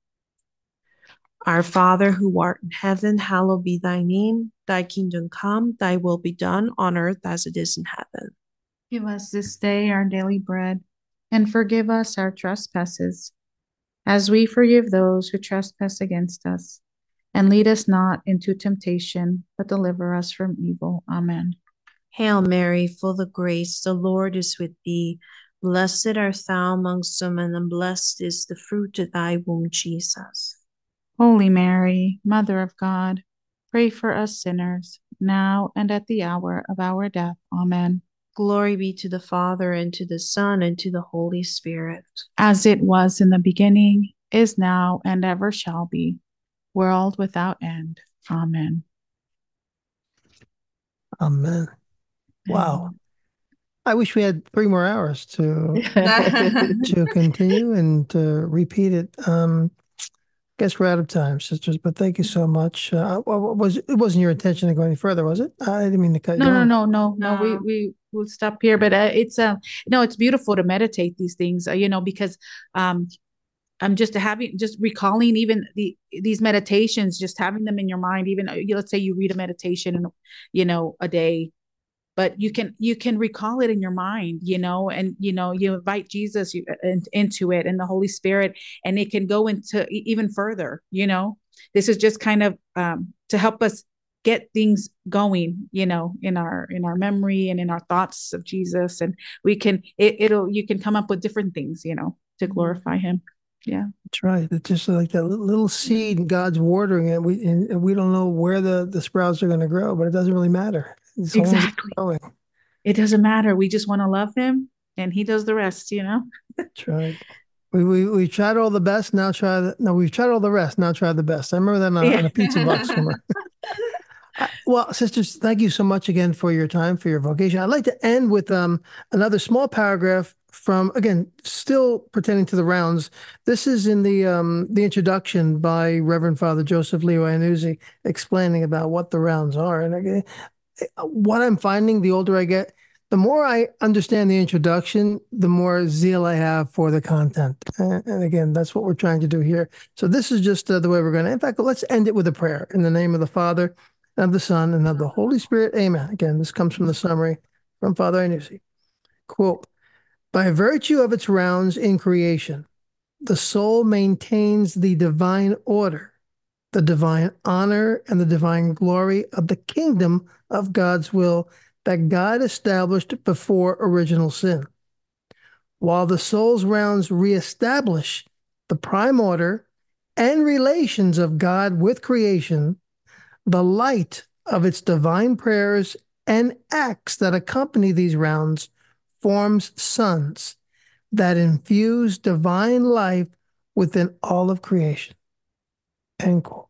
Our Father who art in heaven, hallowed be thy name. Thy kingdom come, thy will be done on earth as it is in heaven. Give us this day our daily bread, and forgive us our trespasses, as we forgive those who trespass against us. And lead us not into temptation, but deliver us from evil. Amen. Hail Mary, full of grace, the Lord is with thee. Blessed art thou amongst women, and blessed is the fruit of thy womb, Jesus. Holy Mary, Mother of God, pray for us sinners, now and at the hour of our death. Amen. Glory be to the Father, and to the Son, and to the Holy Spirit. As it was in the beginning, is now, and ever shall be, world without end. Amen. Amen. Wow. I wish we had three more hours to to continue and to repeat it. Um, guess we're out of time, sisters. But thank you so much. Uh, was it wasn't your intention to go any further, was it? I didn't mean to cut no, you no, off. no, no, no. We we will stop here. But uh, it's uh, no, it's beautiful to meditate these things. Uh, you know, because um, I'm just having just recalling even the these meditations, just having them in your mind. Even uh, let's say you read a meditation, and you know, a day. But you can you can recall it in your mind, you know, and you know you invite Jesus you, in, into it and the Holy Spirit, and it can go into even further. You know, this is just kind of um, to help us get things going, you know, in our in our memory and in our thoughts of Jesus, and we can it, it'll you can come up with different things, you know, to glorify Him. Yeah, that's right. It's just like that little seed, and God's watering it. We and we don't know where the the sprouts are going to grow, but it doesn't really matter. As long as it's exactly. growing. It doesn't matter. We just want to love Him, and He does the rest. You know. That's right. We we we tried all the best. Now try the no. We've tried all the rest. Now try the best. I remember that on a, Yeah. on a pizza box somewhere. Uh, well, sisters, thank you so much again for your time, for your vocation. I'd like to end with um, another small paragraph from, again, still pertaining to the rounds. This is in the um, the introduction by Reverend Father Joseph Leo Iannuzzi, explaining about what the rounds are. And again, what I'm finding, the older I get, the more I understand the introduction, the more zeal I have for the content. And, and again, that's what we're trying to do here. So this is just uh, the way we're going to, in fact, let's end it with a prayer in the name of the Father, and of the Son, and of the Holy Spirit. Amen. Again, this comes from the summary from Father Iannuzzi. Quote, by virtue of its rounds in creation, the soul maintains the divine order, the divine honor, and the divine glory of the kingdom of God's will that God established before original sin. While the soul's rounds reestablish the prime order and relations of God with creation, the light of its divine prayers and acts that accompany these rounds forms suns that infuse divine life within all of creation. End quote.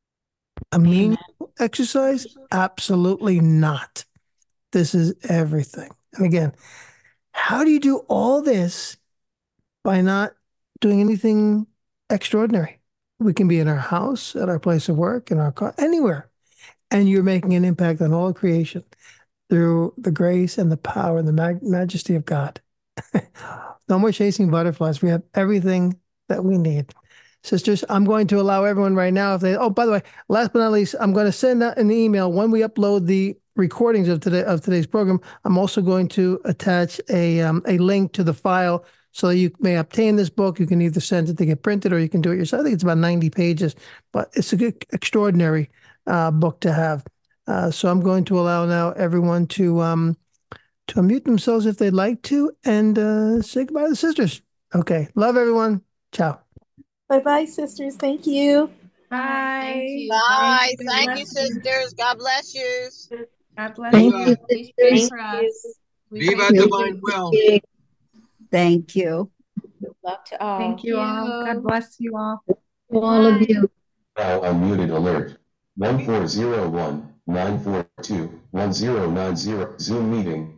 A meaningful exercise? Absolutely not. This is everything. And again, how do you do all this by not doing anything extraordinary? We can be in our house, at our place of work, in our car, anywhere. And you're making an impact on all of creation through the grace and the power and the mag- majesty of God. No more chasing butterflies. We have everything that we need. Sisters, I'm going to allow everyone right now, if they, oh, by the way, last but not least, I'm going to send out an email when we upload the recordings of today of today's program. I'm also going to attach a um, a link to the file so that you may obtain this book. You can either send it to get printed or you can do it yourself. I think it's about ninety pages, but it's a good, extraordinary uh, book to have. Uh, so I'm going to allow now everyone to um, to unmute themselves if they'd like to and uh, say goodbye to the sisters. Okay. Love everyone. Ciao. Bye-bye, sisters. Thank you. Bye. Bye. Thank you, sisters. God bless you. God bless Thank you. you, Please pray sisters. for us. We Viva pray for divine you. will. Thank you. Love to all. Thank you all. God bless you all. To all of you. Now unmuted alert. one four zero one nine four two one zero nine zero Zoom meeting.